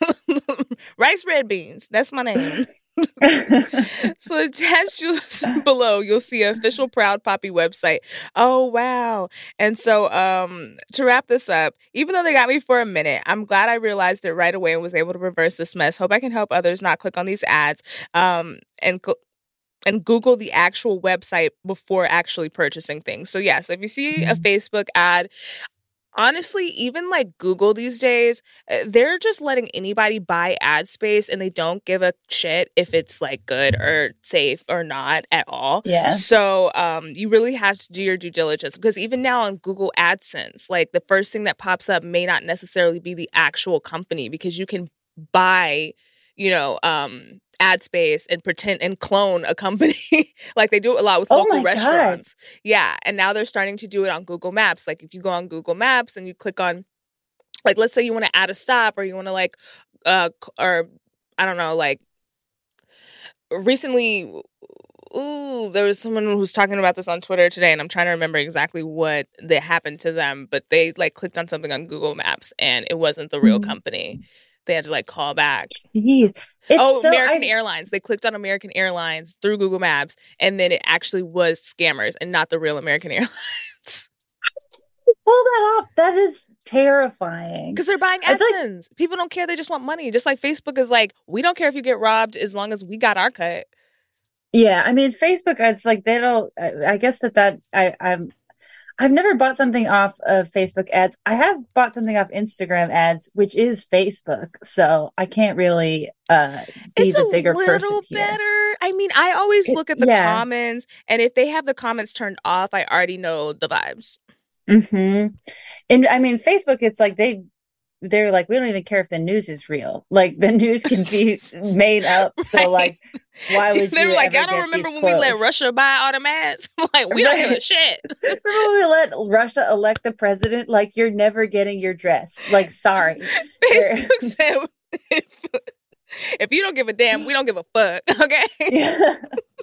Rice red beans. That's my name. So attached below, you'll see an official Proud Poppy website. Oh, wow. And so um, to wrap this up, even though they got me for a minute, I'm glad I realized it right away and was able to reverse this mess. Hope I can help others not click on these ads um, and go- and Google the actual website before actually purchasing things. So yes, if you see a Facebook ad, honestly, even like Google these days, they're just letting anybody buy ad space and they don't give a shit if it's like good or safe or not at all. Yeah. So um, you really have to do your due diligence because even now on Google AdSense, like the first thing that pops up may not necessarily be the actual company because you can buy, you know, um, ad space and pretend and clone a company like they do a lot with oh local my restaurants. God. Yeah. And now they're starting to do it on Google Maps. Like if you go on Google Maps and you click on, like, let's say you want to add a stop or you want to like, uh, or I don't know, like recently, ooh, there was someone who was talking about this on Twitter today and I'm trying to remember exactly what that happened to them, but they like clicked on something on Google Maps and it wasn't the real mm-hmm. company. They had to like call back. Jeez. It's oh, so, American I... Airlines. They clicked on American Airlines through Google Maps, and then it actually was scammers and not the real American Airlines. Pull that off. That is terrifying. Because they're buying AdSense. Like... People don't care. They just want money. Just like Facebook is like, we don't care if you get robbed as long as we got our cut. Yeah, I mean, Facebook, it's like they don't. I, I guess that that I I'm. I've never bought something off of Facebook ads. I have bought something off Instagram ads, which is Facebook. So I can't really uh, be it's the bigger person. It's a little better. I mean, I always it, look at the yeah. comments, and if they have the comments turned off, I already know the vibes. Mm-hmm. And I mean, Facebook, it's like they they're like, we don't even care if the news is real. Like the news can be made up. So right. like, why would they you? They were like, y'all don't remember when we let Russia buy all the masks? Like, we right. don't give a shit. Remember when we let Russia elect the president? Like, you're never getting your dress. Like, sorry. Facebook said, if, if you don't give a damn, we don't give a fuck. Okay. Yeah.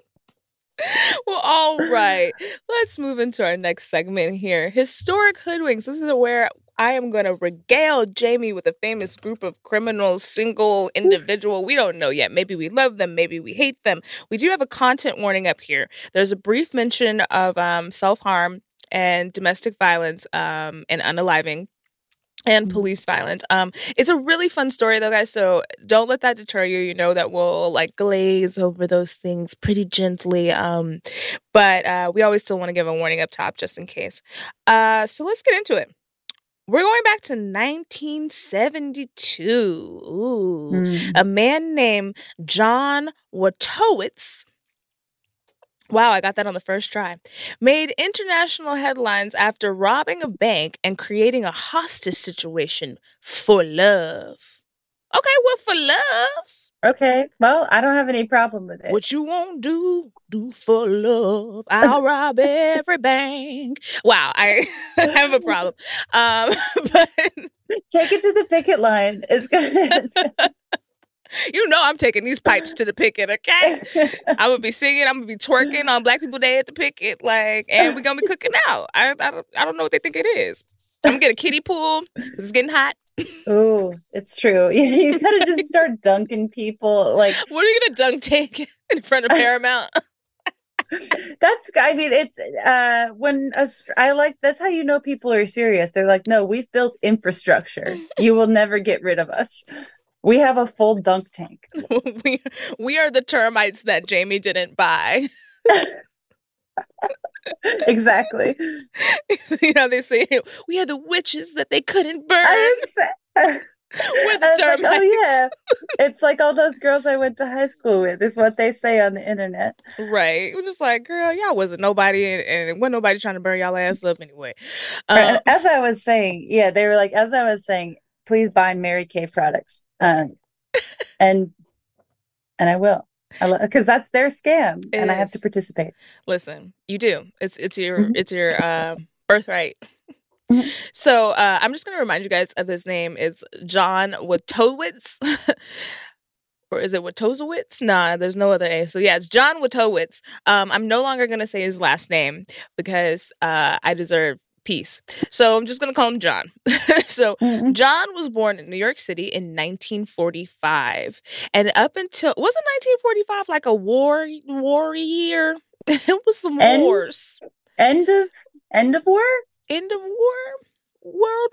Well, all right. Let's move into our next segment here. Historic hoodwinks. This is where I am going to regale Jamie with a famous group of criminals, single individual. We don't know yet. Maybe we love them. Maybe we hate them. We do have a content warning up here. There's a brief mention of um, self-harm and domestic violence um, and unaliving. and police violence. Um, it's a really fun story though, guys. So don't let that deter you. You know that we'll like glaze over those things pretty gently. Um, but uh, we always still want to give a warning up top just in case. Uh, so let's get into it. We're going back to nineteen seventy-two. Ooh, mm. A man named John Wojtowicz. Wow, I got that on the first try. Made international headlines after robbing a bank and creating a hostage situation for love. Okay, well, for love. Okay, well, I don't have any problem with it. What you won't do, do for love. I'll rob every bank. Wow, I have a problem. Um, but take it to the picket line. It's good. You know I'm taking these pipes to the picket, okay? I'm gonna be singing, I'm gonna be twerking on Black People Day at the picket, like, and we're gonna be cooking out. I, I don't, I don't know what they think it is. I'm gonna get a kiddie pool because it's getting hot. Oh, it's true. You, you gotta just start dunking people. Like, what are you gonna dunk tank in front of Paramount? That's, I mean, it's uh when a, I like that's how you know people are serious. They're like, no, we've built infrastructure. You will never get rid of us. We have a full dunk tank. we we are the termites that Jamie didn't buy. Exactly. You know, they say we are the witches that they couldn't burn. I was, We're the termites. Like, oh yeah, it's like all those girls I went to high school with. Is what they say on the internet. Right. We're just like, girl, y'all wasn't nobody, and, and wasn't nobody trying to burn y'all ass up anyway. Um, right, as I was saying, yeah, they were like, as I was saying, please buy Mary Kay products, um, and and I will, because that's their scam, it and is. I have to participate. Listen, you do. It's it's your mm-hmm. it's your uh, birthright. Mm-hmm. So uh, I'm just going to remind you guys of his name. It's John Wojtowicz. Or is it Wojtowicz? Nah, there's no other A. So yeah, it's John Wojtowicz. Um, I'm no longer going to say his last name because uh, I deserve peace. So I'm just going to call him John. So mm-hmm. John was born in New York City in nineteen forty-five. And up until, wasn't nineteen forty-five like a war, war year? It was some end, wars. End of, end of war? End of war, World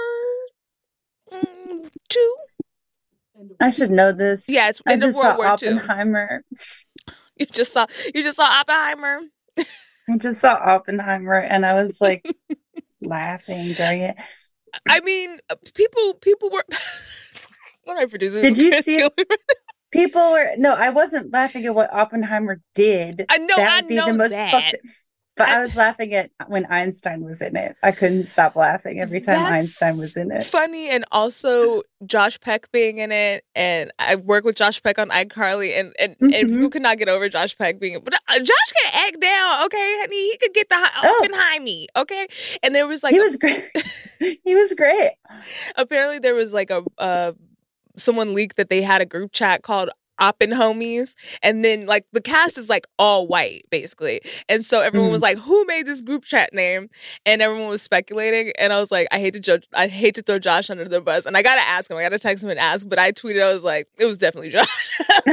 War mm, Two. I should know this. Yeah, it's I end of just World saw War Oppenheimer. Two. You just saw you just saw Oppenheimer. I just saw Oppenheimer, and I was like laughing during it. I mean, people people were. What are producers? Did you see it? People were no. I wasn't laughing at what Oppenheimer did. I know. That would I be know the most that. fucked. But I was laughing at when Einstein was in it. I couldn't stop laughing every time That's Einstein was in it. Funny, and also Josh Peck being in it. And I work with Josh Peck on iCarly, and and, mm-hmm. and people could not get over Josh Peck being. But uh, Josh can act down, okay, honey. He could get the oh. Oppenheimer, okay. And there was like he was a, great. He was great. Apparently, there was like a uh, someone leaked that they had a group chat called Oppen Homies, and then like the cast is like all white basically, and so everyone mm. was like, who made this group chat name? And everyone was speculating, and I was like, I hate to judge I hate to throw Josh under the bus, and I gotta ask him I gotta text him and ask, but I tweeted, I was like, it was definitely Josh.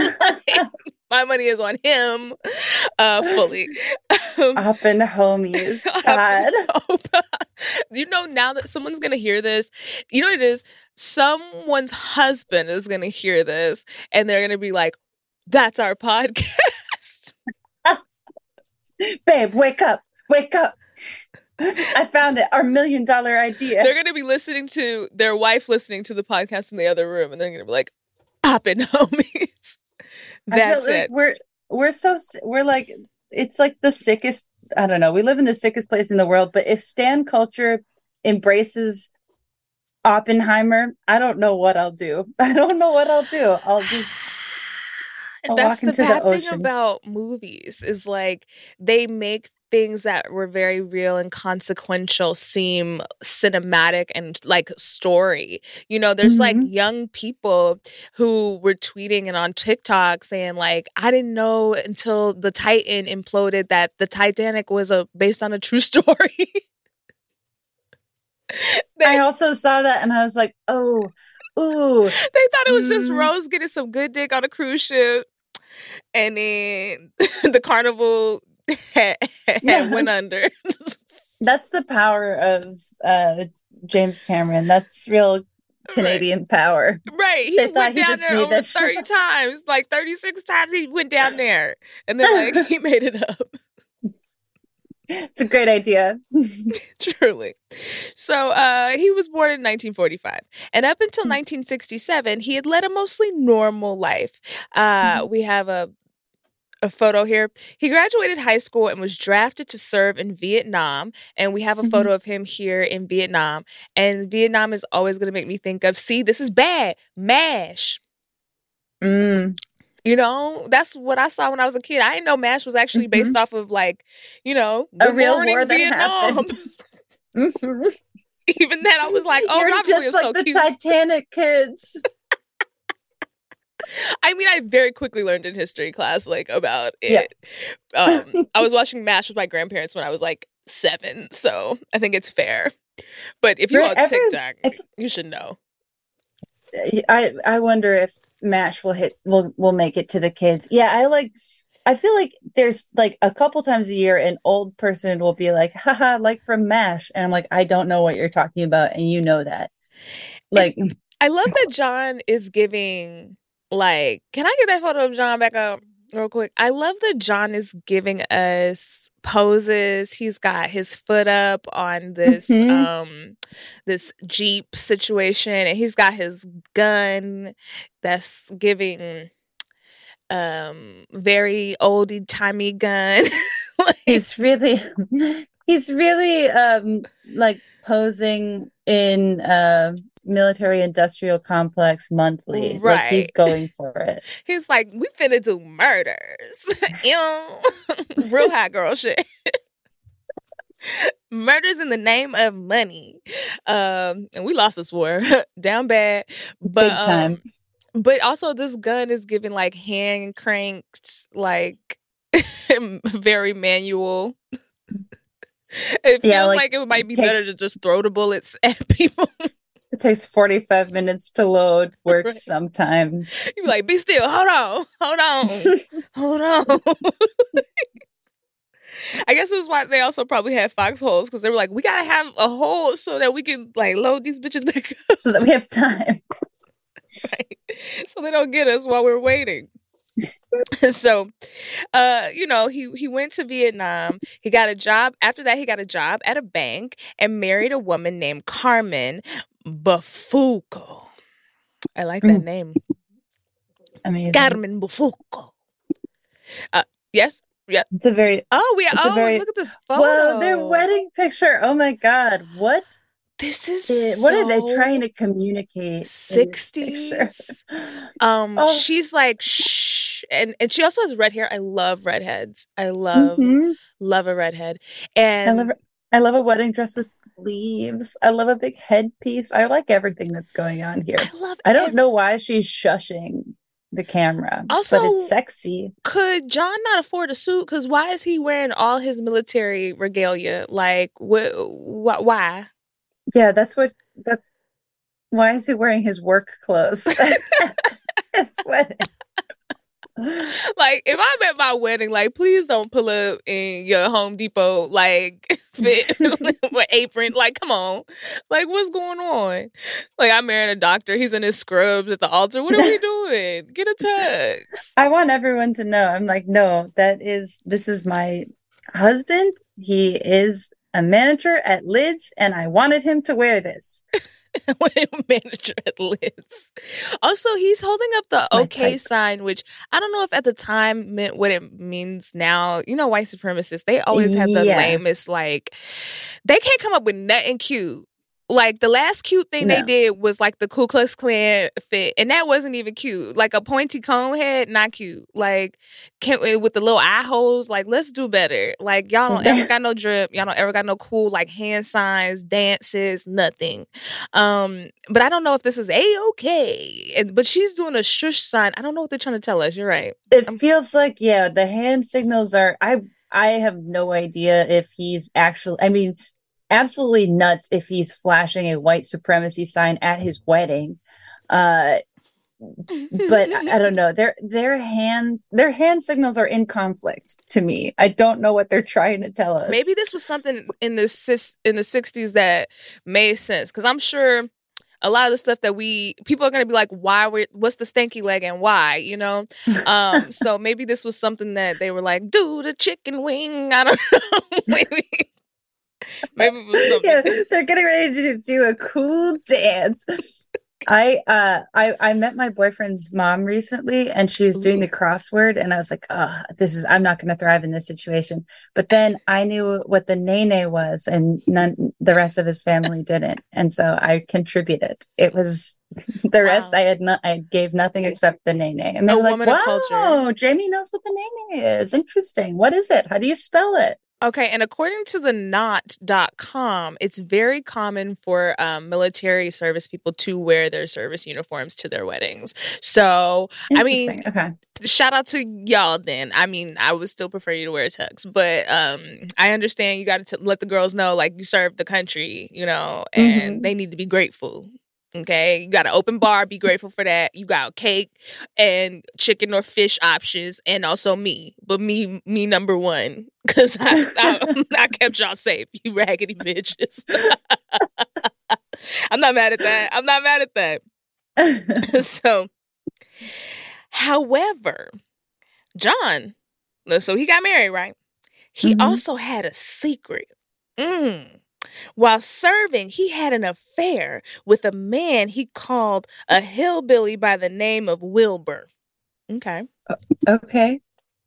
My money is on him uh fully. um, Oppen Homies. God. You know, now that someone's gonna hear this, you know what it is? Someone's husband is going to hear this and they're going to be like, that's our podcast. Babe, wake up. Wake up. I found it. Our million dollar idea. They're going to be listening to their wife listening to the podcast in the other room, and they're going to be like, Oppen Homies. That's like it. We're, we're so, we're like, it's like the sickest, I don't know. We live in the sickest place in the world, but if stan culture embraces Oppenheimer, I don't know what I'll do. I don't know what I'll do. I'll just I'll That's walk the into bad the ocean. thing about movies is like they make things that were very real and consequential seem cinematic and like story. You know, there's mm-hmm. like young people who were tweeting and on TikTok saying like, I didn't know until the Titan imploded that the Titanic was a based on a true story. They, I also saw that and I was like, oh, ooh. They thought it was mm. just Rose getting some good dick on a cruise ship. And then the Carnival had, had yeah. went under. That's the power of uh, James Cameron. That's real Canadian right. power. Right. He They went he down just there made over that thirty shit. times, like thirty-six times he went down there. And then like he made it up. It's a great idea. Truly. So uh, he was born in nineteen forty-five. And up until nineteen sixty-seven, he had led a mostly normal life. Uh, mm-hmm. We have a a photo here. He graduated high school and was drafted to serve in Vietnam. And we have a mm-hmm. photo of him here in Vietnam. And Vietnam is always going to make me think of, see, this is bad. MASH. Mm. You know, that's what I saw when I was a kid. I didn't know MASH was actually based mm-hmm. off of, like, you know, a real morning war that Vietnam. mm-hmm. Even then, I was like, oh, You're Robert just was like so the cute. Titanic kids. I mean, I very quickly learned in history class, like, about it. Yeah. um, I was watching MASH with my grandparents when I was, like, seven, so I think it's fair. But if you're right, on every, TikTok, if, you should know. I I wonder if MASH will hit will will make it to the kids. Yeah, I like. I feel like there's like a couple times a year an old person will be like, haha, like from MASH. And I'm like, I don't know what you're talking about. And you know that. Like, and I love that John is giving, like, can I get that photo of John back up real quick? I love that John is giving us poses. He's got his foot up on this, mm-hmm. um, this Jeep situation. And he's got his gun that's giving... um very oldie timey gun. Like, he's really he's really um like posing in uh military industrial complex monthly, right? Like he's going for it. He's like, we finna do murders. Real hot girl shit. Murders in the name of money. Um and we lost this war down bad, but big time. um, But also, this gun is giving, like, hand cranked, like, very manual. It feels yeah, like, like it might be takes, better to just throw the bullets at people. It takes forty-five minutes to load, works right. sometimes. You're like, be still, hold on, hold on, hold on. I guess this is why they also probably had foxholes, because they were like, we gotta have a hole so that we can, like, load these bitches back up. So that we have time. Right. So they don't get us while we're waiting. So, uh, you know, he, he went to Vietnam. He got a job. After that, he got a job at a bank and married a woman named Carmen Bufuco. I like that mm. name. Amazing. Carmen Bufuco. Uh, yes. Yeah. It's a very... Oh, we... Oh, very, look at this photo. Well, their wedding picture. Oh, my God. What? This is it, what so are they trying to communicate? sixties. Um, oh. She's like shh, and and she also has red hair. I love redheads. I love mm-hmm. love a redhead, and I love I love a wedding dress with sleeves. I love a big headpiece. I like everything that's going on here. I love. I don't every- know why she's shushing the camera, also, but it's sexy. Could John not afford a suit? Because why is he wearing all his military regalia? Like, wh- wh- why? Yeah, that's what, that's, why is he wearing his work clothes? His wedding. Like, if I'm at my wedding, like, please don't pull up in your Home Depot, like, fit with apron. Like, come on. Like, what's going on? Like, I'm marrying a doctor. He's in his scrubs at the altar. What are we doing? Get a tux. I want everyone to know. I'm like, no, that is, this is my husband. He is a manager at Lids, and I wanted him to wear this. Manager at Lids. Also, he's holding up the OK type. sign, which I don't know if at the time meant what it means now. You know, white supremacists, they always have the yeah. lamest, like, they can't come up with nothing cute. Like, the last cute thing no. they did was, like, the Ku Klux Klan fit. And that wasn't even cute. Like, a pointy cone head, not cute. Like, can't, with the little eye holes, like, let's do better. Like, y'all don't ever got no drip. Y'all don't ever got no cool, like, hand signs, dances, nothing. Um, but I don't know if this is A-okay. And, but she's doing a shush sign. I don't know what they're trying to tell us. You're right. It I'm, feels like, yeah, the hand signals are... I I have no idea if he's actually... I mean... absolutely nuts if he's flashing a white supremacy sign at his wedding. Uh, but I, I don't know. Their their hand their hand signals are in conflict to me. I don't know what they're trying to tell us. Maybe this was something in the sis, in the sixties that made sense, because I'm sure a lot of the stuff that we people are going to be like, why we what's the stanky leg and why, you know? Um, so maybe this was something that they were like, do the chicken wing. I don't know. maybe. Maybe it was something. Yeah, they're getting ready to do a cool dance. I uh I I met my boyfriend's mom recently, and she was doing the crossword, and I was like, oh, this is I'm not going to thrive in this situation. But then I knew what the nene was, and none the rest of his family didn't, and so I contributed. It was the rest. Wow. I had not I gave nothing except the nene, and they A were like, woman of wow, culture. Jamie knows what the nene is. Interesting. What is it? How do you spell it? Okay, and according to the knot dot com, it's very common for um, military service people to wear their service uniforms to their weddings. So, I mean, Interesting. Okay. shout out to y'all then. I mean, I would still prefer you to wear a tux, but um, I understand you got to let the girls know, like, you served the country, you know, and Mhm. they need to be grateful. Okay, you got an open bar, be grateful for that. You got cake and chicken or fish options, and also me, but me, me number one, because I, I, I kept y'all safe, you raggedy bitches. I'm not mad at that. I'm not mad at that. So, however, John, so he got married, right? He Mhm. also had a secret. Mm. While serving, he had an affair with a man he called a hillbilly by the name of Wilbur. Okay. Okay.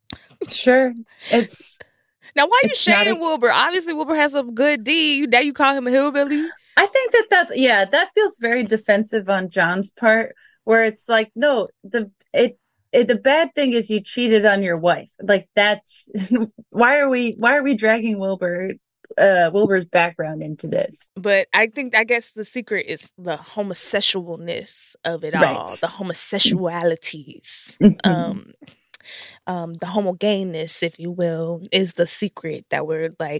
Sure. It's Now, why are you It's not shading a- Wilbur? Obviously, Wilbur has a good deed. Now you call him a hillbilly? I think that that's yeah, that feels very defensive on John's part, where it's like, no, the it, it the bad thing is you cheated on your wife. Like that's why are we why are we dragging Wilbur uh Wilbur's background into this? But I think, I guess the secret is the homosexualness of it all, Right. the homosexualities. Mhm. Um, um, the homogeneous, if you will, is the secret that we're like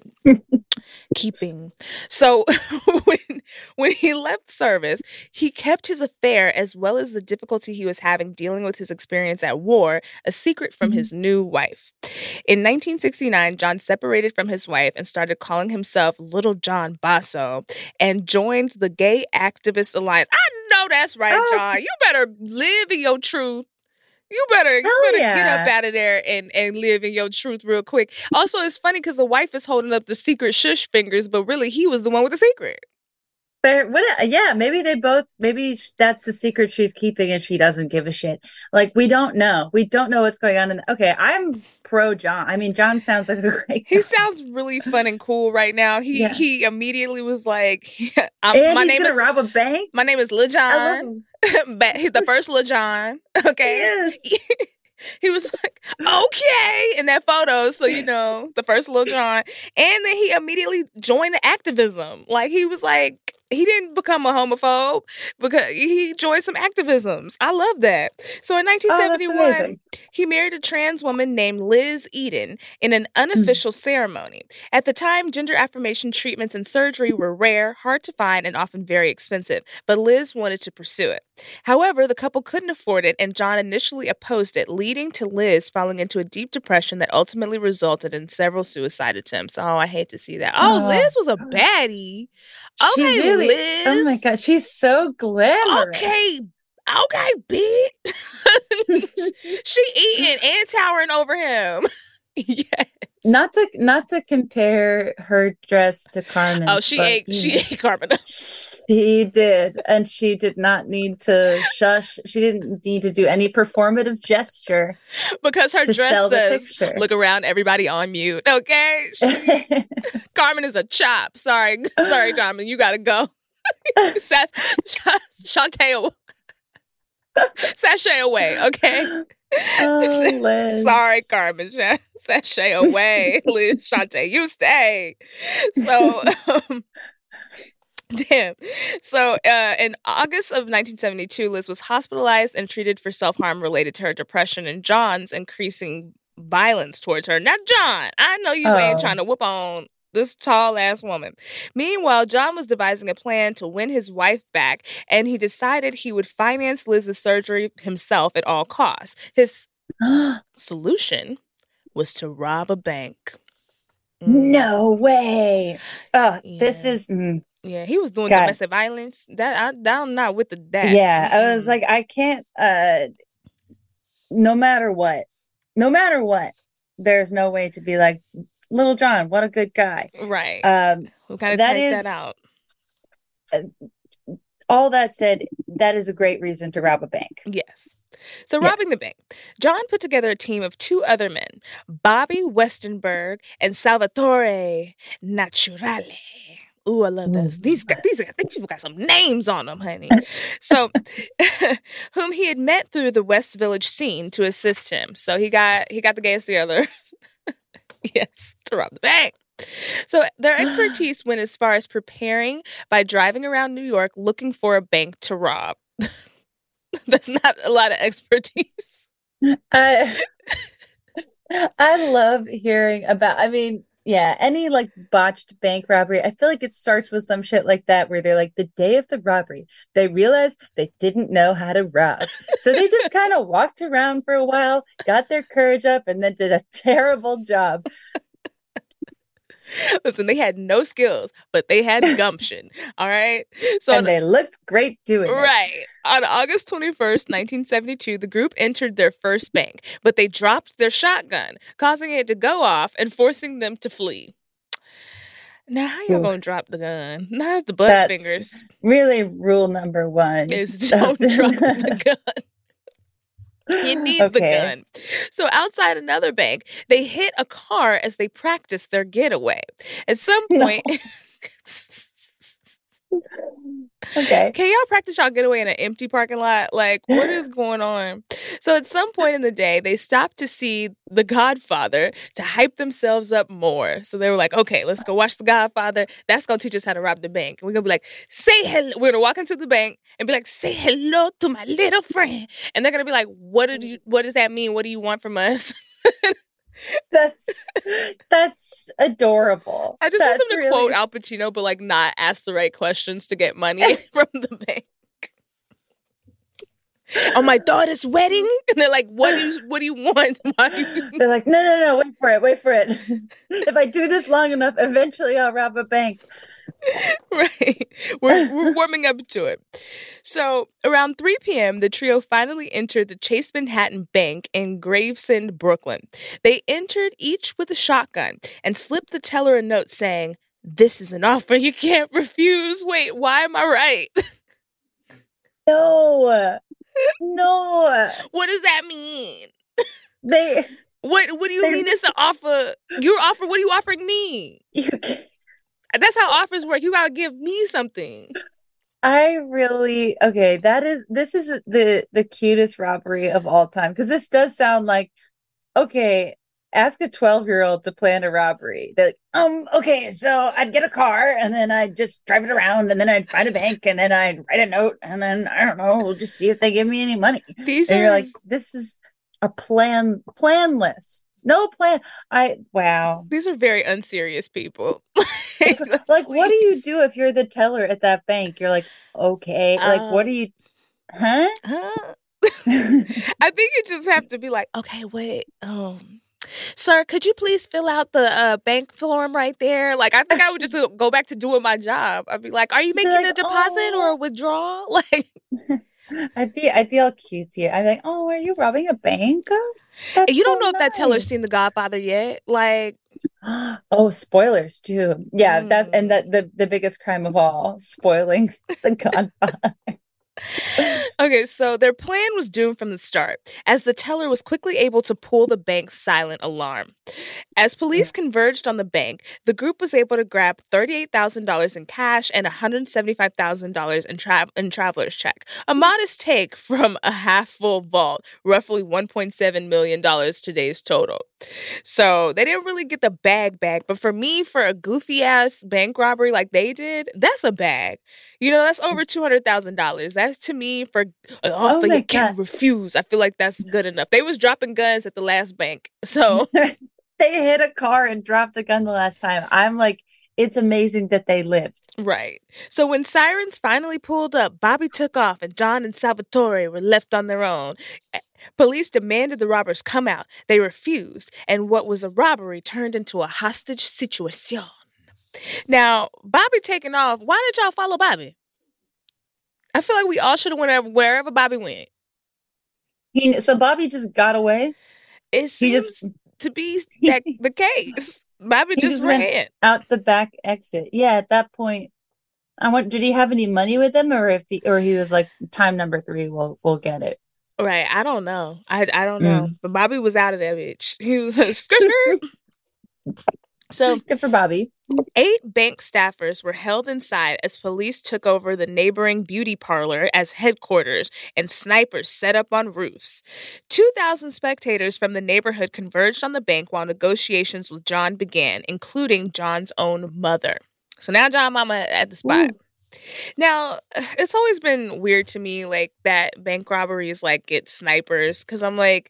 keeping. So when when he left service, he kept his affair as well as the difficulty he was having dealing with his experience at war a secret from his new wife. In nineteen sixty-nine, John separated from his wife and started calling himself Little John Basso and joined the Gay Activist Alliance. I know that's right, Oh. John. You better live in your truth. You better, you Hell better get yeah. up out of there and, and live in your truth real quick. Also, it's funny because the wife is holding up the secret shush fingers, but really he was the one with the secret. But what yeah, maybe they both maybe that's the secret she's keeping and she doesn't give a shit. Like we don't know. We don't know what's going on in okay, I'm pro John. I mean, John sounds like a great He guy. sounds really fun and cool right now. He Yeah. he immediately was like, I'm, And my he's name gonna is rob a bank. my name is Lil I love John. him. But he's the first Lil John. Okay. Yes. He was like, okay, in that photo. So, you know, the first Lil John. And then he immediately joined the activism. Like, he was like, he didn't become a homophobe because he joined some activisms. I love that. So in nineteen seventy-one, Oh, that's amazing. he married a trans woman named Liz Eden in an unofficial ceremony. At the time, gender affirmation treatments and surgery were rare, hard to find, and often very expensive. But Liz wanted to pursue it. However, the couple couldn't afford it, and John initially opposed it, leading to Liz falling into a deep depression that ultimately resulted in several suicide attempts. Oh, I hate to see that. Oh, Oh. Liz was a baddie. She Okay, really- Liz. Oh my god, she's so glamorous. Okay, okay, bitch. She eating and towering over him. Yes. Not to not to compare her dress to Carmen. Oh, she ate. She ate Carmen. She did, and she did not need to shush. She didn't need to do any performative gesture Because her to dress sell the says, picture. "Look around, everybody on mute." Okay, she, Carmen is a chop. Sorry, sorry, Carmen, you gotta go. Sas- Shantae, sashay away. Okay. Oh, Liz. Sorry, Carmen. Sh- Sashay away. Liz, Shantae, you stay. So, um, damn. So, uh, in August of nineteen seventy-two, Liz was hospitalized and treated for self-harm related to her depression and John's increasing violence towards her. Now, John, I know you ain't Oh. trying to whoop on This tall ass woman. Meanwhile, John was devising a plan to win his wife back, and he decided he would finance Liz's surgery himself at all costs. His solution was to rob a bank. Mm. No way. Oh, yeah. This is. Mm. Yeah, he was doing God. domestic violence. That I, I'm not with the that. Yeah, mm-hmm. I was like, I can't. Uh, no matter what, no matter what, there's no way to be like, Little John, what a good guy. Right. Um, we gotta type is, that out. Uh, all that said, that is a great reason to rob a bank. Yes. So yeah. robbing the bank, John put together a team of two other men, Bobby Westenberg and Salvatore Naturale. Ooh, I love this. These guys, these guys, these people got some names on them, honey. So, whom he had met through the West Village scene to assist him. So he got he got the guys together. Yes, to rob the bank. So their expertise went as far as preparing by driving around New York looking for a bank to rob. That's not a lot of expertise. I I love hearing about, I mean, yeah, any like botched bank robbery, I feel like it starts with some shit like that where they're like, the day of the robbery, they realized they didn't know how to rob. So they just kind of walked around for a while, got their courage up, and then did a terrible job. Listen, they had no skills, but they had gumption. All right. So and on, they looked great doing right. it. On August twenty-first, nineteen seventy-two, the group entered their first bank, but they dropped their shotgun, causing it to go off and forcing them to flee. Now, how y'all gonna drop the gun? Now it's the butt That's fingers. Really, rule number one is don't drop the gun. You need okay. the gun. So outside another bank, they hit a car as they practiced their getaway. At some point... No. Okay. Can y'all practice y'all getaway in an empty parking lot? Like, what is going on? So at some point in the day, they stopped to see The Godfather to hype themselves up more. So they were like, okay, let's go watch The Godfather. That's going to teach us how to rob the bank. And we're going to be like, say hello. We're going to walk into the bank and be like, say hello to my little friend. And they're going to be like, what did you, what does that mean? What do you want from us? That's that's adorable. I just that's want them to really... quote Al Pacino, but like not ask the right questions to get money from the bank. On my daughter's wedding, and they're like, "What do you what do you want?" Why do you... They're like, "No, no, no, wait for it, wait for it. If I do this long enough, eventually I'll rob a bank." Right. We're, we're warming up to it. So around three p.m., the trio finally entered the Chase Manhattan Bank in Gravesend, Brooklyn. They entered each with a shotgun and slipped the teller a note saying, "This is an offer you can't refuse." Wait, why am I right? No. No. What does that mean? They. What What do you mean it's an offer? Your offer? What are you offering me? You can't. That's how offers work. You gotta give me something. I really okay. That is this is the the cutest robbery of all time, because this does sound like, okay, ask a twelve year old to plan a robbery. That um okay, so I'd get a car and then I'd just drive it around and then I'd find a bank and then I'd write a note and then I don't know, we'll just see if they give me any money. These and are you're like, this is a plan planless. No plan. I wow. These are very unserious people. Like, what do you do if you're the teller at that bank? You're like, okay, like, uh, what do you, huh? huh? I think you just have to be like, okay, wait, um, sir, could you please fill out the uh, bank form right there? Like, I think I would just go back to doing my job. I'd be like, are you making like, a deposit oh. or a withdrawal? Like, I'd be, I'd be all cutesy. I'd be like, oh, are you robbing a bank? That's you don't so know nice. If that teller's seen The Godfather yet. Like, oh, spoilers too. Yeah, mm. that and that the the biggest crime of all, spoiling The Godfather. Okay, so their plan was doomed from the start, as the teller was quickly able to pull the bank's silent alarm. As police converged on the bank, the group was able to grab thirty-eight thousand dollars in cash and one hundred seventy-five thousand dollars in, tra- in traveler's check, a modest take from a half-full vault, roughly one point seven million dollars today's total. So they didn't really get the bag bag, but for me, for a goofy-ass bank robbery like they did, that's a bag. You know, that's over two hundred thousand dollars. That's, to me, for an offer oh you can't refuse. I feel like that's good enough. They was dropping guns at the last bank. So they hit a car and dropped a gun the last time. I'm like, it's amazing that they lived. Right. So when sirens finally pulled up, Bobby took off and John and Salvatore were left on their own. Police demanded the robbers come out. They refused, and what was a robbery turned into a hostage situation. Now, Bobby taking off, why didn't y'all follow Bobby? I feel like we all should have went wherever Bobby went. He, so Bobby just got away? It seems just, to be that the case. Bobby just, just ran. ran out the back exit. Yeah, at that point, I want. Did he have any money with him, or if he, or he was like, time number three, we'll we'll get it. Right, I don't know. I I don't know. Mm. But Bobby was out of that bitch. He was like, skirt, skirt. So good for Bobby. Eight bank staffers were held inside as police took over the neighboring beauty parlor as headquarters and snipers set up on roofs. two thousand spectators from the neighborhood converged on the bank while negotiations with John began, including John's own mother. So now John Mama at the spot. Ooh. Now, it's always been weird to me, like, that bank robberies, like, get snipers, because I'm like,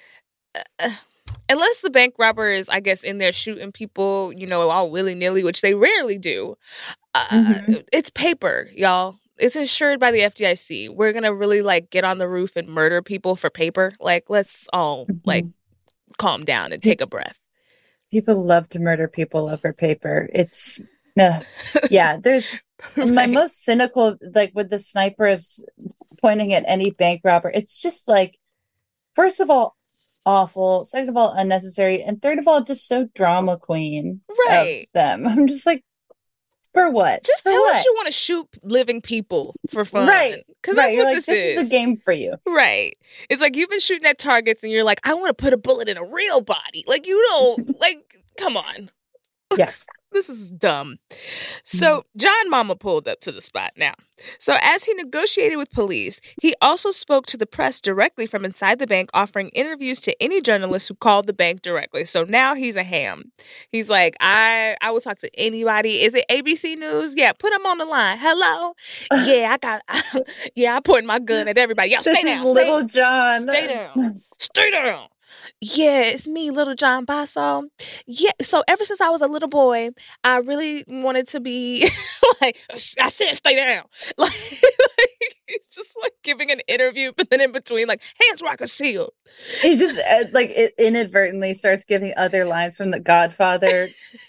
uh, unless the bank robber is, I guess, in there shooting people, you know, all willy-nilly, which they rarely do, uh, mm-hmm. it's paper, y'all. It's insured by the F D I C. We're going to really, like, get on the roof and murder people for paper. Like, let's all, mm-hmm. like, calm down and take a breath. People love to murder people over paper. It's, uh, yeah, there's... Right. My most cynical, like with the snipers pointing at any bank robber, it's just like, first of all, awful. Second of all, unnecessary. And third of all, just so drama queen right. of them. I'm just like, for what? Just for tell what? us you want to shoot living people for fun. Right. Because right. that's you're what like, this, this is. is a game for you. Right. It's like you've been shooting at targets and you're like, I want to put a bullet in a real body. Like, you don't, like, come on. Yes. This is dumb. So John Mama pulled up to the spot now. So as he negotiated with police, he also spoke to the press directly from inside the bank, offering interviews to any journalist who called the bank directly. So now he's a ham. He's like, I I will talk to anybody. Is it A B C News? Yeah, put him on the line. Hello? Yeah, I got, yeah, I pointed my gun at everybody. Y'all stay this down. Is stay, Little John. Stay down. Stay down. Yeah, it's me, Little John Basso. Yeah, so ever since I was a little boy, I really wanted to be like, I said, stay down. Like, like he's just like giving an interview, but then in between, like, hands rock a seal. He just uh, like it inadvertently starts giving other lines from The Godfather.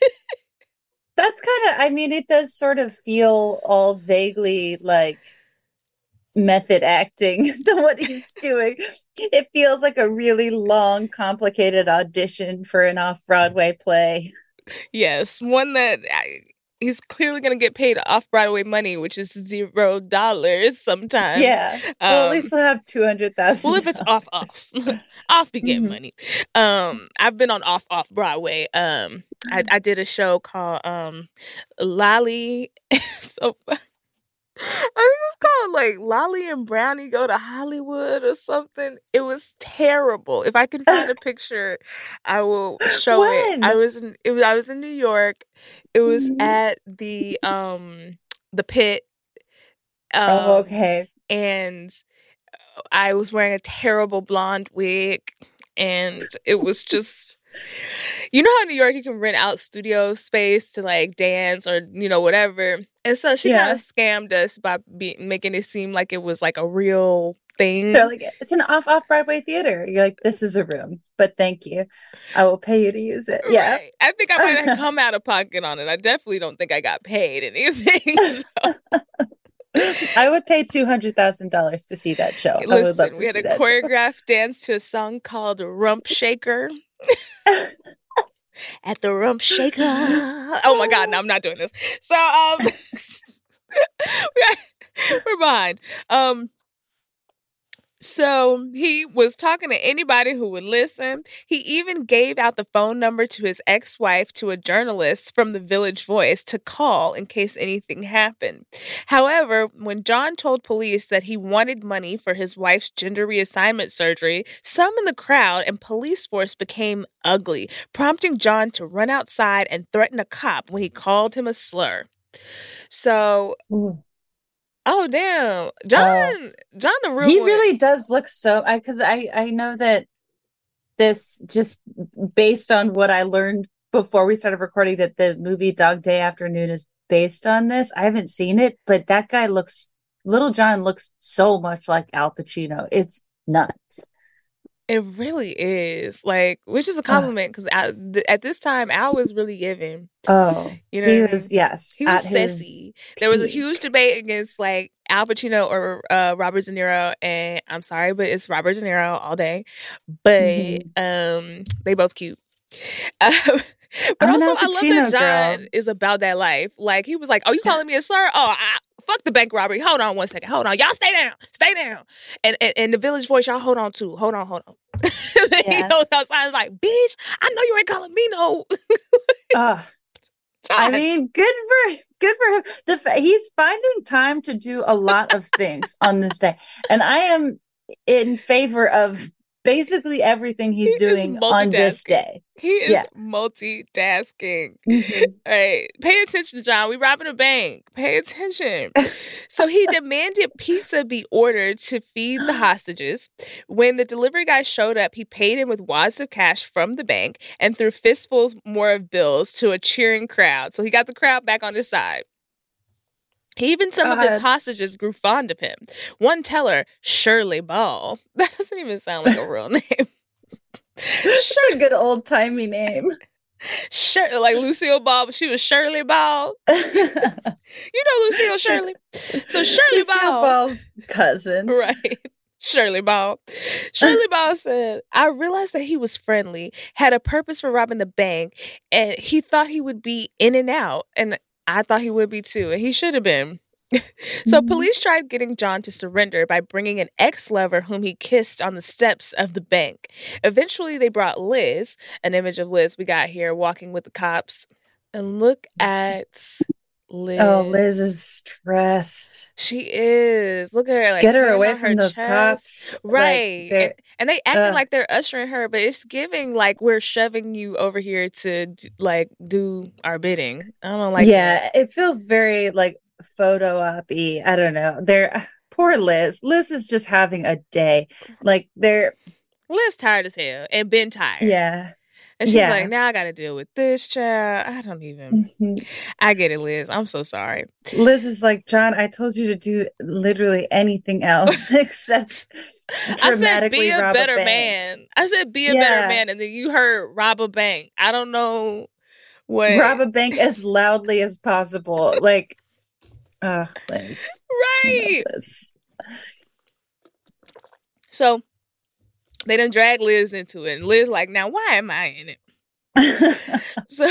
That's kind of, I mean, it does sort of feel all vaguely like method acting than what he's doing. It feels like a really long, complicated audition for an off-Broadway play. Yes, one that I, he's clearly going to get paid off-Broadway money, which is zero dollars sometimes. Yeah, um, well, at least we'll have two hundred thousand dollars. Well, if it's off-off, off be getting mm-hmm. money. Um, I've been on off-off Broadway. Um, I, I did a show called um, Lolly. so, I think it was called like Lolly and Brownie Go to Hollywood or something. It was terrible. If I can find a picture, I will show when? it. I was in it was I was in New York. It was mm-hmm. at the um the Pit. Um, oh, okay. And I was wearing a terrible blonde wig, and it was just. You know how in New York you can rent out studio space to like dance or, you know, whatever. And so she yeah. kind of scammed us by be- making it seem like it was like a real thing. They're like, it's an off off Broadway theater. You're like, this is a room, but thank you. I will pay you to use it. Yeah. Right. I think I might have come out of pocket on it. I definitely don't think I got paid anything. So. I would pay two hundred thousand dollars to see that show. Listen, I would love to we had see a choreographed show. dance to a song called Rump Shaker. At the Rump Shaker. Oh my God, no, I'm not doing this. So, um, we're behind. Um, so he was talking to anybody who would listen. He even gave out the phone number to his ex-wife to a journalist from the Village Voice to call in case anything happened. However, when John told police that he wanted money for his wife's gender reassignment surgery, some in the crowd and police force became ugly, prompting John to run outside and threaten a cop when he called him a slur. So... Ooh. Oh damn, John! Uh, John, the real he one. really does look so. I because I I know that this just based on what I learned before we started recording that the movie Dog Day Afternoon is based on this. I haven't seen it, but that guy looks, Little John looks so much like Al Pacino. It's nuts. It really is, like, which is a compliment because th- at this time Al was really giving. Oh, you know, he was yes, he was sassy. There was a huge debate against like Al Pacino or uh, Robert De Niro, and I'm sorry, but it's Robert De Niro all day. But mm-hmm. um, they both cute. Uh, but I'm also, I love that John girl. is about that life. Like he was like, "Oh, you calling me a slur? Oh, I." Fuck the bank robbery. Hold on one second. Hold on. Y'all stay down. Stay down. And and, and the Village Voice, y'all hold on too. Hold on, hold on. Yeah. He goes outside. It's like, bitch, I know you ain't calling me no. uh, I mean, good for good for him. The fa- he's finding time to do a lot of things on this day. And I am in favor of basically everything he's he doing on this day. He is yeah. multitasking. Mm-hmm. All right. Pay attention, John. We robbing a bank. Pay attention. So he demanded pizza be ordered to feed the hostages. When the delivery guy showed up, he paid him with wads of cash from the bank and threw fistfuls more of bills to a cheering crowd. So he got the crowd back on his side. Even some God. of his hostages grew fond of him. One teller, Shirley Ball. That doesn't even sound like a real name. It's a good old-timey name. Shir- like Lucille Ball, but she was Shirley Ball. You know Lucille Shirley. So Shirley Lucille Ball. Ball's cousin. Right. Shirley Ball. Shirley Ball said, I realized that he was friendly, had a purpose for robbing the bank, and he thought he would be in and out. And I thought he would be too, and he should have been. So mm-hmm. police tried getting John to surrender by bringing an ex-lover whom he kissed on the steps of the bank. Eventually, they brought Liz, an image of Liz we got here, walking with the cops. And look at Liz. Oh, Liz is stressed. She is. Look at her. Like, get her away her from those chest. cops. Right. Like, and, and they acting uh, like they're ushering her, but it's giving like we're shoving you over here to like do our bidding. I don't like yeah, that. It feels very like photo op-y. I don't know. They're poor Liz. Liz is just having a day. Like they're Liz tired as hell and been tired. Yeah. And she's yeah. like, now I got to deal with this child. I don't even. Mm-hmm. I get it, Liz. I'm so sorry. Liz is like, John, I told you to do literally anything else except I said, be a rob better a man. I said, be a yeah. better man. And then you heard rob a bank. I don't know what. Rob a bank as loudly as possible. Like, ugh, Liz. Right. Liz. So. They done drag Liz into it. And Liz like, now why am I in it? So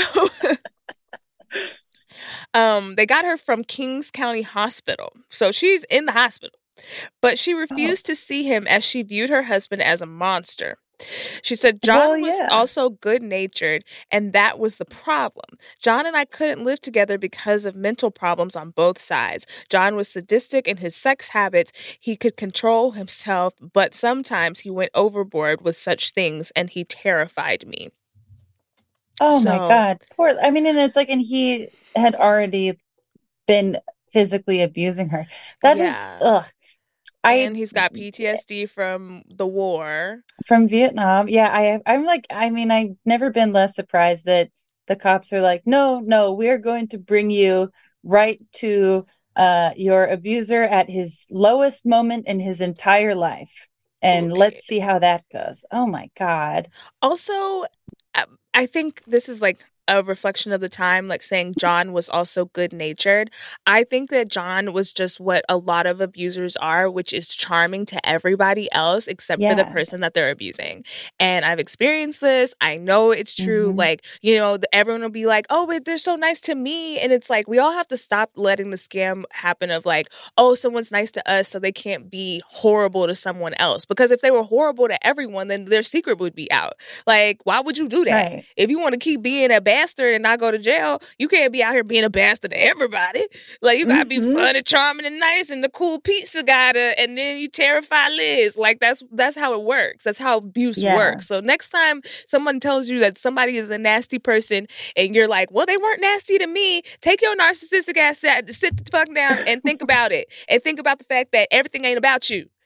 um, they got her from Kings County Hospital. So she's in the hospital. But she refused oh. to see him as she viewed her husband as a monster. She said John well, yeah. was also good-natured, and that was the problem. John and I couldn't live together because of mental problems on both sides. John was sadistic in his sex habits. He could control himself, but sometimes he went overboard with such things, and he terrified me. Oh, so, my God. Poor. I mean, and it's like, and he had already been physically abusing her. That yeah. is, ugh. I, and he's got P T S D from the war. From Vietnam. Yeah, I, I'm like, I mean, I've never been less surprised that the cops are like, no, no, we're going to bring you right to uh, your abuser at his lowest moment in his entire life. And okay. let's see how that goes. Oh, my God. Also, I think this is like a reflection of the time, like saying John was also good-natured. I think that John was just what a lot of abusers are, which is charming to everybody else except yeah. for the person that they're abusing. And I've experienced this. I know it's true. Mm-hmm. Like, you know, everyone will be like, oh, but they're so nice to me. And it's like, we all have to stop letting the scam happen of like, oh, someone's nice to us so they can't be horrible to someone else. Because if they were horrible to everyone, then their secret would be out. Like, why would you do that? Right. If you want to keep being a bastard and not go to jail, you can't be out here being a bastard to everybody. Like, you gotta mm-hmm. be fun and charming and nice and the cool pizza guy to, and then you terrify Liz. Like, that's that's how it works. That's how abuse yeah. works. So next time someone tells you that somebody is a nasty person and you're like, well, they weren't nasty to me, take your narcissistic ass out, sit the fuck down and think about it. And think about the fact that everything ain't about you.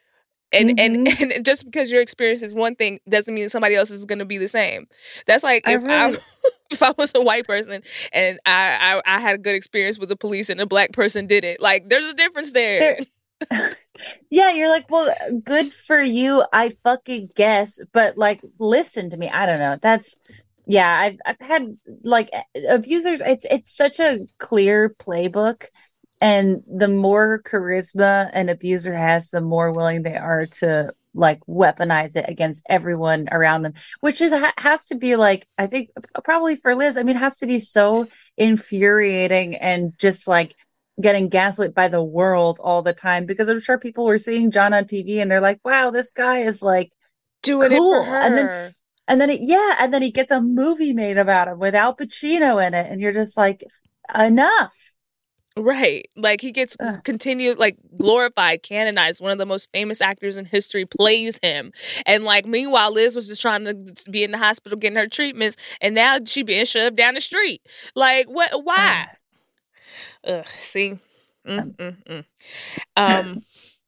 And, Mhm. and and just because your experience is one thing doesn't mean somebody else is going to be the same. That's like I if I really- if I was a white person and I, I I had a good experience with the police and a black person did it. Like there's a difference there. There- Yeah, you're like, well, good for you, I fucking guess, but like, listen to me. I don't know. That's yeah, I've I've had like abusers. It's it's such a clear playbook, and the more charisma an abuser has, the more willing they are to like weaponize it against everyone around them, which is ha- has to be like, I think probably for Liz, I mean, it has to be so infuriating and just like getting gaslit by the world all the time, because I'm sure people were seeing John on T V and they're like, wow, this guy is like Doing it for cool. her. And then and then it, yeah, and then he gets a movie made about him with Al Pacino in it, and you're just like, enough. Right. Like he gets Ugh. continued, like glorified, canonized. One of the most famous actors in history plays him. And like, meanwhile, Liz was just trying to be in the hospital getting her treatments. And now she being shoved down the street. Like, what? Why? Ugh, see? Mm, mm, mm. Um,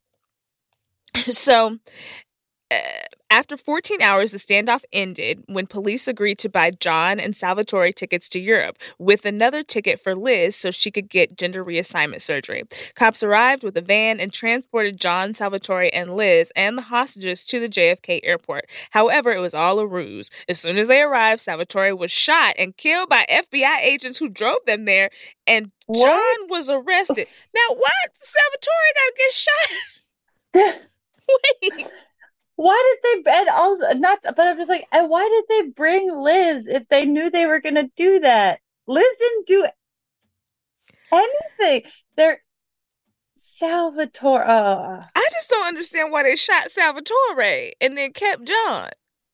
so... Uh, after fourteen hours, the standoff ended when police agreed to buy John and Salvatore tickets to Europe, with another ticket for Liz so she could get gender reassignment surgery. Cops arrived with a van and transported John, Salvatore, and Liz and the hostages to the J F K airport. However, it was all a ruse. As soon as they arrived, Salvatore was shot and killed by F B I agents who drove them there, and What? John was arrested. Now, why Salvatore got to get shot? Wait. Why did they, and also not, but I was like, and why did they bring Liz if they knew they were going to do that? Liz didn't do anything. They're Salvatore. Uh, I just don't understand why they shot Salvatore and then kept John.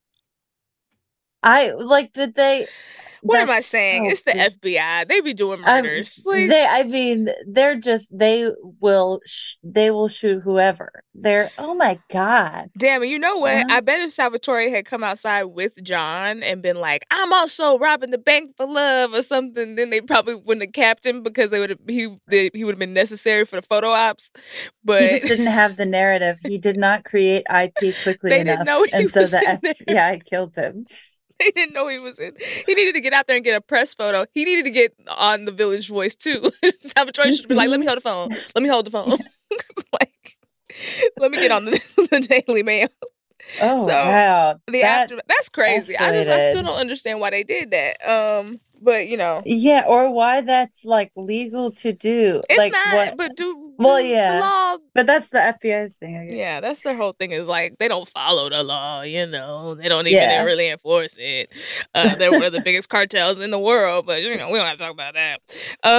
I like, did they? What am I That's saying? so It's the big. F B I. They be doing Um, murders. Like, they, I mean, they're just, they will, sh- they will shoot whoever. They're, oh my God. damn it, you know what? Yeah. I bet if Salvatore had come outside with John and been like, I'm also robbing the bank for love or something, then they probably wouldn't have capped him because they would have he they, he would have been necessary for the photo ops. But He just didn't have the narrative. He did not create I P quickly They enough. didn't know he and so was the in F there. B I killed him. they didn't know he was in. He needed to get out there and get a press photo. He needed to get on the Village Voice too. Salvatore should be like, let me hold the phone. Let me hold the phone. Like, let me get on the, the Daily Mail. Oh, So, wow. The That after that's crazy. I just I escalated. still don't understand why they did that. Um, but you know, Yeah, or why that's like legal to do. it's Like not. what? But do, Well, do yeah. the law. But that's the F B I's thing, I guess. Yeah, that's their whole thing. Is like they don't follow the law. You know, they don't even Yeah. really enforce it. Uh, they're one of the biggest cartels in the world. But you know, we don't have to talk about that. Uh,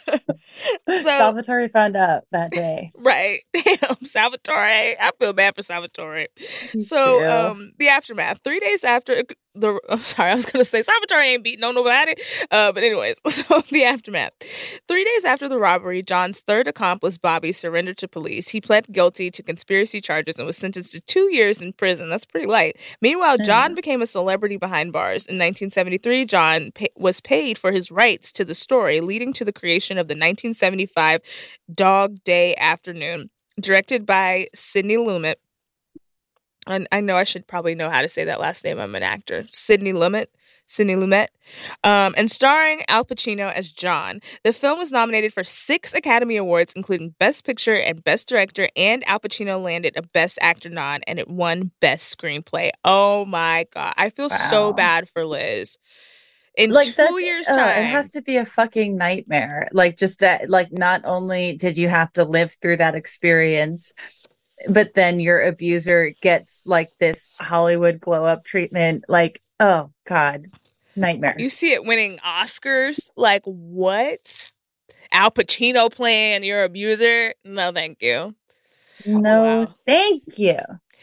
so Salvatore found out that day. right, damn, Salvatore. I feel bad for Salvatore. Me So, too. um, the aftermath. Three days after the, I'm sorry, I was gonna say Salvatore ain't beating on nobody. Uh, but anyways, so the aftermath. Three days after the robbery, John's third accomplice, Bobby, surrendered to police. He pled guilty to conspiracy charges and was sentenced to two years in prison. That's pretty light. Meanwhile, John Mhm. became a celebrity behind bars. In nineteen seventy-three, John pa- was paid for his rights to the story, leading to the creation of the nineteen seventy-five Dog Day Afternoon, directed by Sidney Lumet. And I know I should probably know how to say that last name. I'm an actor. Sidney Lumet. Sidney Lumet. Um, and starring Al Pacino as John. The film was nominated for six Academy Awards, including Best Picture and Best Director, and Al Pacino landed a Best Actor nod, and it won Best Screenplay. Oh my God. I feel so Wow. bad for Liz. In Like two that's, years' uh, time. it has to be a fucking nightmare. Like just that, like not only did you have to live through that experience, but then your abuser gets like this Hollywood glow up treatment. Like, oh God, nightmare. You see it winning Oscars? Like, what? Al Pacino playing your abuser? No, thank you. No, Wow. thank you.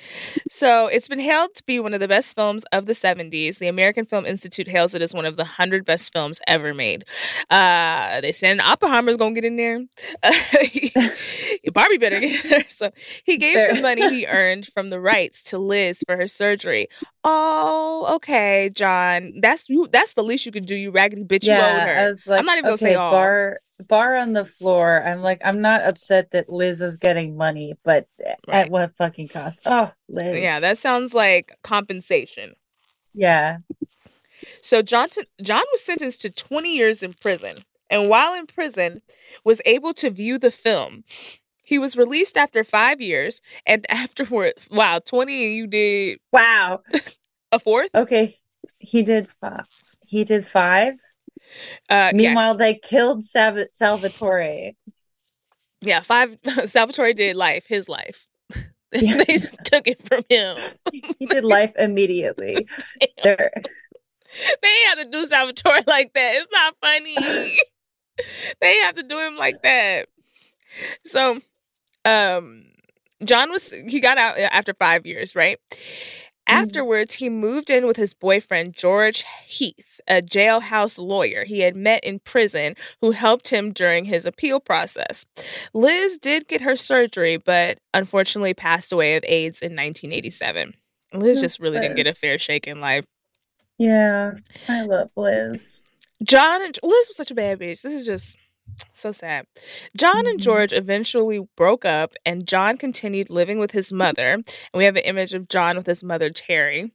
So it's been hailed to be one of the best films of the seventies. The American Film Institute hails it as one of the one hundred best films ever made. Uh, they said Oppenheimer's going to get in there. Uh, Barbie better get in there. So he gave the money he earned from the rights to Liz for her surgery. Oh, okay, John. That's you. That's the least you could do, you raggedy bitch. Yeah, you owed her. I was like, I'm not even okay, going to say all. Bar, bar on the floor. I'm like, I'm not upset that Liz is getting money, but Right. at what fucking cost? Oh, Liz. Yeah, that sounds like compensation. Yeah. So John, John was sentenced to twenty years in prison, and while in prison, was able to view the film. He was released after five years, and afterward, wow, twenty, and you did Wow. a fourth? Okay. He did five. He did five. Uh, yeah, Meanwhile, they killed Sav- Salvatore. yeah, five. Salvatore did life, his life. Yeah. They took it from him. He did life immediately. There. They ain't have to do Salvatore like that. It's not funny. They ain't have to do him like that. So, um, John was, he got out after five years, right? Afterwards, he moved in with his boyfriend, George Heath, a jailhouse lawyer he had met in prison who helped him during his appeal process. Liz did get her surgery, but unfortunately passed away of AIDS in nineteen eighty-seven. Liz just really didn't get a Liz. fair shake in life. Yeah. I love Liz. John and Liz was such a bad bitch. This is just so sad. John and Mhm. George eventually broke up, and John continued living with his mother. And we have an image of John with his mother, Terry.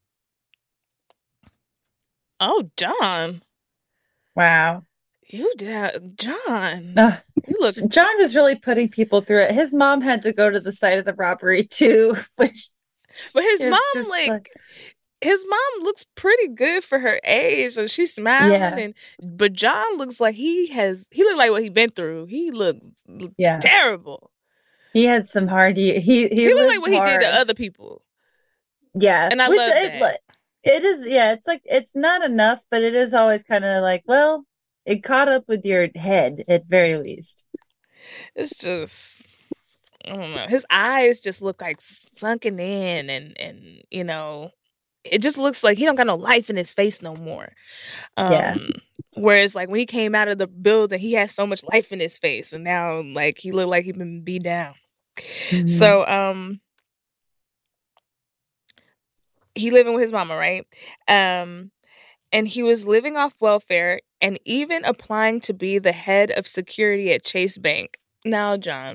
Oh, John. Wow. You did, John. Ugh. You look. John was really putting people through it. His mom had to go to the site of the robbery too, which But his is mom, just like, his mom looks pretty good for her age, and she's smiling. Yeah. And but John looks like he has. He looked like what he's been through. He looks yeah, terrible. he had some hard. He he, He, looked like lived what he did to hard. other people. Yeah, And I which love it, that. like, it is. Yeah, it's like it's not enough, but it is always kind of like, well, it caught up with your head at very least. It's just, I don't know. His eyes just look like sunken in, and and you know, it just looks like he don't got no life in his face no more. Um, Yeah. Whereas, like when he came out of the building, he had so much life in his face, and now like he looked like he been beat down. Mhm. So, um, he living with his mama, right? Um, and he was living off welfare and even applying to be the head of security at Chase Bank. Now, John,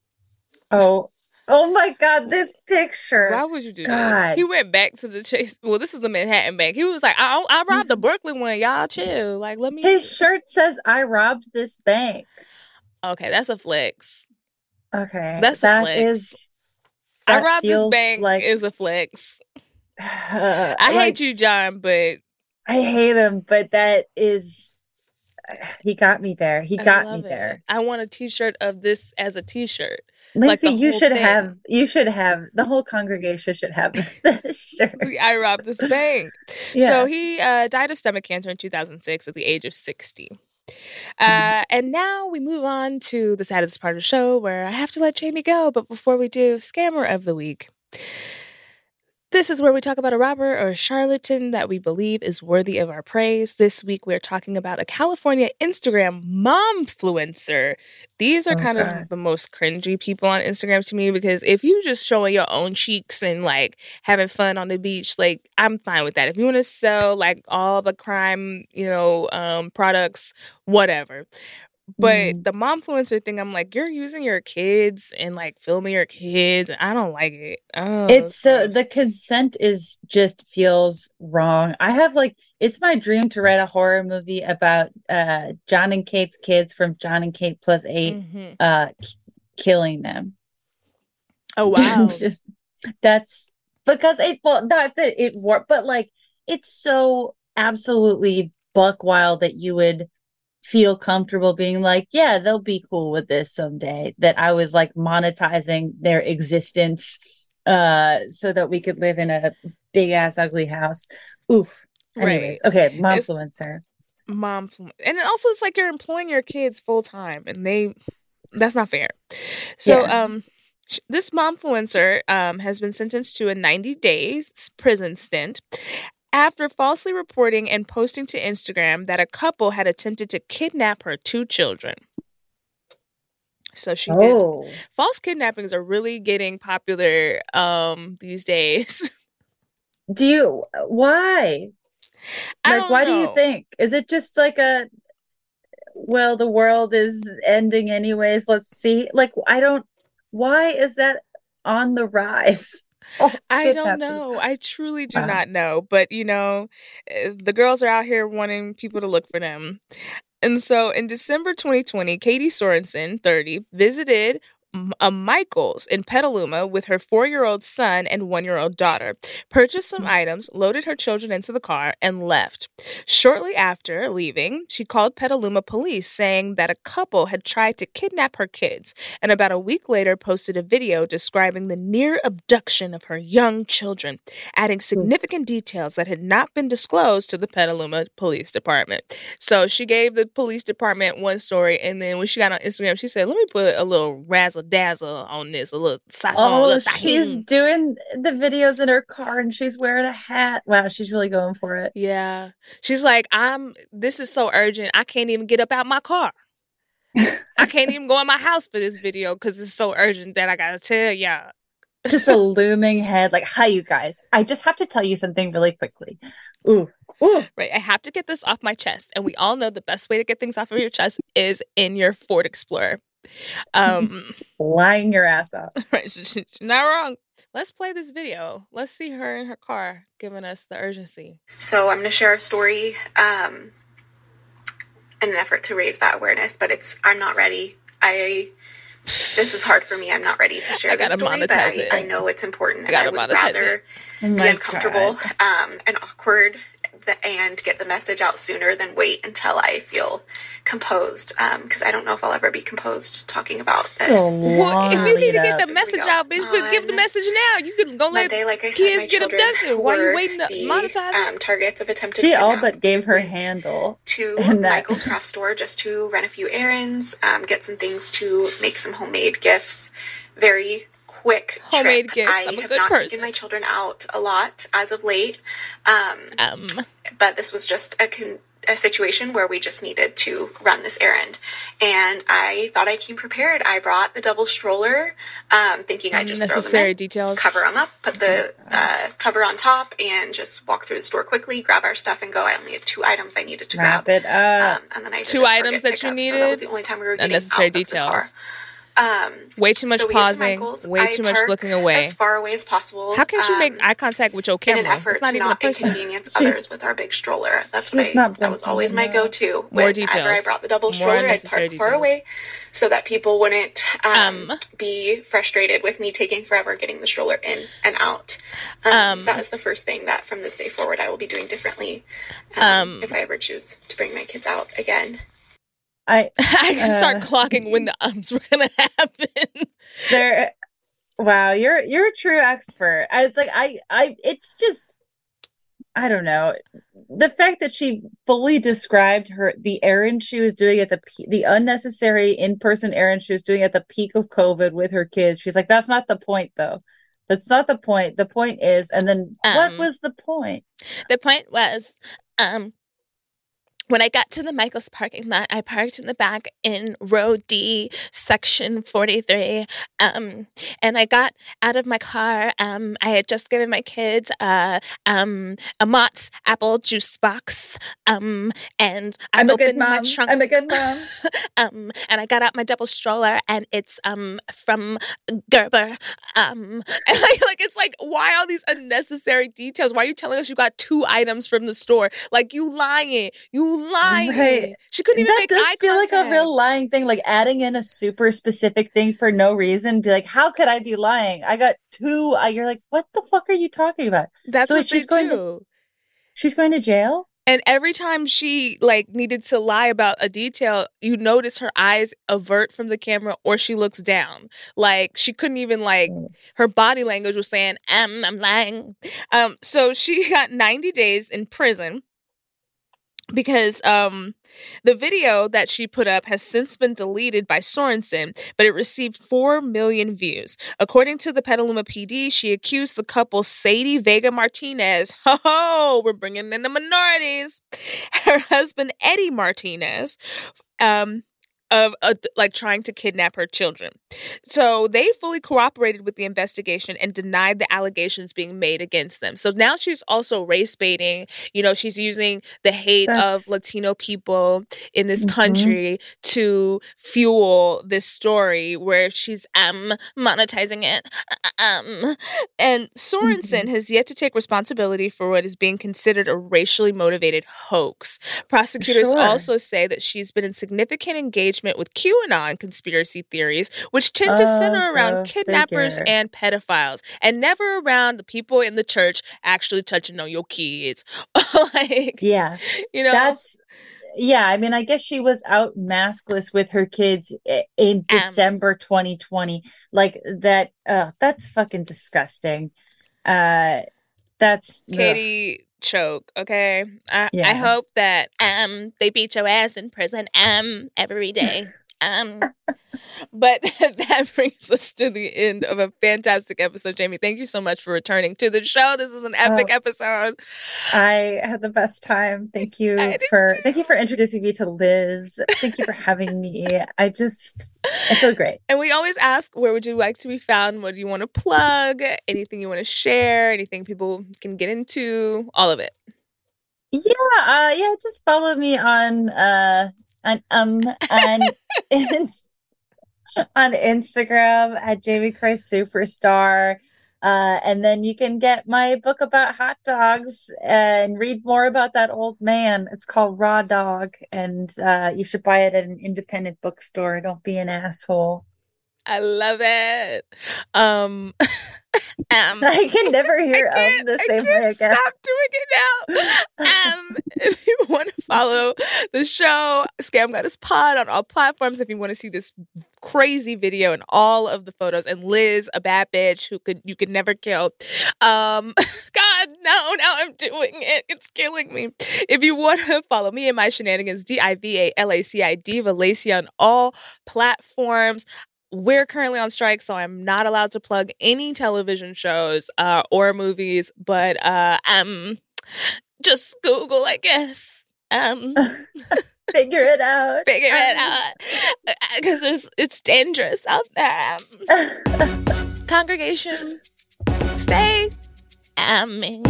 Oh, oh my God, this picture. why would you do this? God. He went back to the Chase. Well, this is the Manhattan Bank. He was like, I, I robbed the Brooklyn one. Y'all chill. Like, let me. His shirt says, "I robbed this bank." Okay, that's a flex. Okay, That's a that flex. is. I that robbed this feels bank like is a flex. uh, I like, hate you, John, but I hate him, but that is. He got me there. He I got me love it. there. I want a T-shirt of this as a T-shirt. Like Lacey, the you whole should thing. have. You should have. The whole congregation should have this shirt. I robbed this bank. Yeah. So he uh, died of stomach cancer in two thousand six at the age of sixty. Uh, Mm-hmm. and now we move on to the saddest part of the show where I have to let Jamie go. But before we do, Scammer of the Week. This is where we talk about a robber or a charlatan that we believe is worthy of our praise. This week, we're talking about a California Instagram momfluencer. These are Oh, kind God. of the most cringy people on Instagram to me, because if you just showing your own cheeks and like having fun on the beach, like I'm fine with that. If you want to sell like all the crime, you know, um, products, whatever. But Mhm. the momfluencer thing, I'm like, you're using your kids and like filming your kids. I don't like it. Oh, It's so gross. the consent is just feels wrong. I have like it's my dream to write a horror movie about uh John and Kate's kids from John and Kate plus eight Mhm. uh k- killing them. Oh wow. Just that's because it well not that it worked, but like it's so absolutely buck wild that you would feel comfortable being like, yeah, they'll be cool with this someday. That I was like monetizing their existence uh so that we could live in a big ass ugly house. Oof. Anyways, Right. okay, It's momfluencer. momflu- and also it's like you're employing your kids full time, and they that's not fair. So Yeah. um This momfluencer um, has been sentenced to a ninety days prison stint after falsely reporting and posting to Instagram that a couple had attempted to kidnap her two children. So she Oh. did. False kidnappings are really getting popular um, these days. Do you, why? I Like, don't why do know. you think? Is it just like a, well, the world is ending anyways, let's see? Like, I don't, why is that on the rise? Oh, I don't know. I truly do Wow. not know. But, you know, eh, the girls are out here wanting people to look for them. And so in December twenty twenty, Katie Sorensen, thirty, visited a Michael's in Petaluma with her four-year-old son and one-year-old daughter, purchased some items, loaded her children into the car, and left. Shortly after leaving, she called Petaluma police saying that a couple had tried to kidnap her kids, and about a week later posted a video describing the near abduction of her young children, adding significant details that had not been disclosed to the Petaluma Police Department. So she gave the police department one story, and then when she got on Instagram, she said, let me put a little razzle dazzle on this, a little sasson, Oh, a little she's tahini. doing the videos in her car and she's wearing a hat. Wow, she's really going for it. Yeah. She's like, I'm, this is so urgent. I can't even get up out my car. I can't even go in my house for this video because it's so urgent that I gotta tell y'all. Just a looming head. Like, hi, you guys. I just have to tell you something really quickly. Ooh, ooh. Right. I have to get this off my chest. And we all know the best way to get things off of your chest is in your Ford Explorer. Um, Lying your ass off. right. She's not wrong. Let's play this video. Let's see her in her car giving us the urgency. So I'm going to share a story um, in an effort to raise that awareness, but it's I'm not ready. I this is hard for me. I'm not ready to share I this gotta story, but monetize I, it. I know it's important. I And gotta I would monetize rather it. Oh be my uncomfortable God. um, and awkward th- and get the message out sooner than wait until I feel composed. Because um, I don't know if I'll ever be composed talking about this. Oh, Well, if you need to get the So here we message go. out, bitch, but give the On message now. You can go let Monday, like I said, kids my get children abducted. Why you were waiting to the, monetize it? um, targets of attempted She all kidnap. but gave her Went handle. to in that. Michael's craft store just to run a few errands, um, get some things to make some homemade gifts. Very quick Homemade trip. gifts. I I'm a have good not person. taken my children out a lot as of late, um, Um, but this was just a con- a situation where we just needed to run this errand, and I thought I came prepared. I brought the double stroller, um, thinking I just throw them Unnecessary in, details. cover them up, put the uh, cover on top, and just walk through the store quickly, grab our stuff, and go. I only had two items I needed to Wrap grab. it up. Um, and then I did Two a Target items that you pickup, so that needed, was the only time we were getting unnecessary out of the details. car. Um, Way too much so we get to pausing. Michael's. Way I too much park looking away. as far away as possible. How can she make um, eye contact with your in an camera? effort It's not to even a not person. inconvenience She's- others with our big stroller. That's she's what I, not that was blinking always my enough. go-to. More Whenever details. I brought the double More stroller, I'd unnecessary park far details. away so that people wouldn't um, Um. be frustrated with me taking forever getting the stroller in and out. Um, Um. that is the first thing that from this day forward I will be doing differently um, Um. if I ever choose to bring my kids out again. I I can start Uh. clocking when the ums were gonna happen. there wow, you're you're a true expert. I It's like I I it's just I don't know. The fact that she fully described her the errand she was doing at the pe- the unnecessary in-person errand she was doing at the peak of COVID with her kids. She's like, that's not the point though. That's not the point. The point is, and then what Um, was the point? The point was, um, when I got to the Michael's parking lot, I parked in the back in row D, section forty-three. Um, and I got out of my car. Um, I had just given my kids uh, um, a Mott's apple juice box. Um, and I I'm a opened good my mom. trunk. I'm a good mom. um, and I got out my double stroller, and it's um from Gerber. Um, and like, like it's like, why all these unnecessary details? Why are you telling us you got two items from the store? Like, you lying, you lying. Right. She couldn't even That make does eye feel contact. like a real lying thing, like adding in a super specific thing for no reason. Be like, how could I be lying? I got two. I, you're like, what the fuck are you talking about? That's So what she's they going to- do. She's going to jail? And every time she like needed to lie about a detail, you notice her eyes avert from the camera or she looks down. Like, she couldn't even like, her body language was saying, um, I'm lying. Um, so she got ninety days in prison. because um, the video that she put up has since been deleted by Sorensen, but it received four million views. According to the Petaluma P D, she accused the couple Sadie Vega Martinez, ho ho, we're bringing in the minorities, her husband Eddie Martinez, um, of uh, like trying to kidnap her children. So they fully cooperated with the investigation and denied the allegations being made against them. So now she's also race baiting. You know, she's using the hate That's... of Latino people in this mm-hmm. country to fuel this story where she's um monetizing it. Um, and Sorensen mm-hmm. has yet to take responsibility for what is being considered a racially motivated hoax. Prosecutors sure. also say that she's been in significant engagement with QAnon conspiracy theories, which tend to center around kidnappers figure. and pedophiles, and never around the people in the church actually touching on your kids. Like, yeah, you know, that's, yeah. I mean, I guess she was out maskless with her kids in December um, twenty twenty. Like that, uh, that's fucking disgusting. Uh, that's Katie. Ugh. Choke, okay? I, yeah. I hope that um they beat your ass in prison um every day. Um but that brings us to the end of a fantastic episode. Jamie, thank you so much for returning to the show. This is an epic oh, episode. I had the best time. Thank you for too. thank you for introducing me to Liz. Thank you for having me. I just I feel great. And we always ask, where would you like to be found? What do you want to plug? Anything you want to share? Anything people can get into? All of it. Yeah, uh yeah, just follow me on uh on um on on Instagram at Jamie Christ Superstar. Uh, and then you can get my book about hot dogs and read more about that old man. It's called Raw Dog, and uh, you should buy it at an independent bookstore. Don't be an asshole. I love it. Um, um I can never hear um the same way again. Stop doing it now. Um, if you want to follow the show, Scam Goddess Pod on all platforms. If you want to see this crazy video and all of the photos, and Liz, a bad bitch who could you could never kill. Um, God, no, now I'm doing it. It's killing me. If you want to follow me and my shenanigans, D I V A L A C I D, Valacia on all platforms. We're currently on strike, so I'm not allowed to plug any television shows uh, or movies, but uh, um, just Google, I guess. Um, figure it out. Figure it out. Because there's it's dangerous out there. Congregation, stay amming.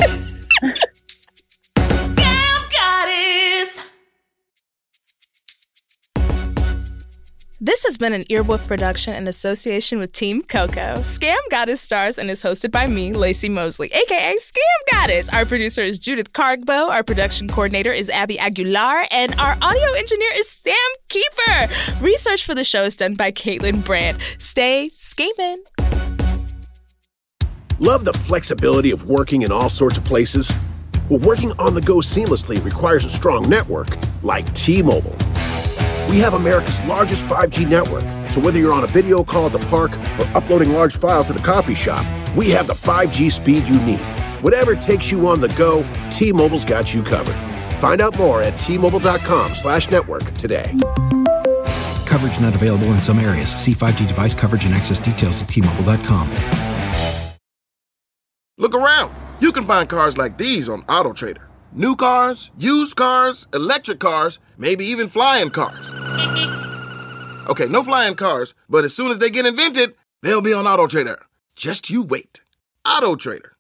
Scam Goddess. This has been an Earwolf production in association with Team Coco. Scam Goddess stars and is hosted by me, Lacey Mosley, a k a. Scam Goddess. Our producer is Judith Cargbo. Our production coordinator is Abby Aguilar. And our audio engineer is Sam Keeper. Research for the show is done by Caitlin Brandt. Stay scamming. Love the flexibility of working in all sorts of places? Well, working on the go seamlessly requires a strong network like T-Mobile. We have America's largest five G network, so whether you're on a video call at the park or uploading large files at a coffee shop, we have the five G speed you need. Whatever takes you on the go, T-Mobile's got you covered. Find out more at T-Mobile.com slash network today. Coverage not available in some areas. See five G device coverage and access details at T Mobile dot com. Look around. You can find cars like these on AutoTrader. New cars, used cars, electric cars, maybe even flying cars. Okay, no flying cars, but as soon as they get invented, they'll be on AutoTrader. Just you wait. AutoTrader.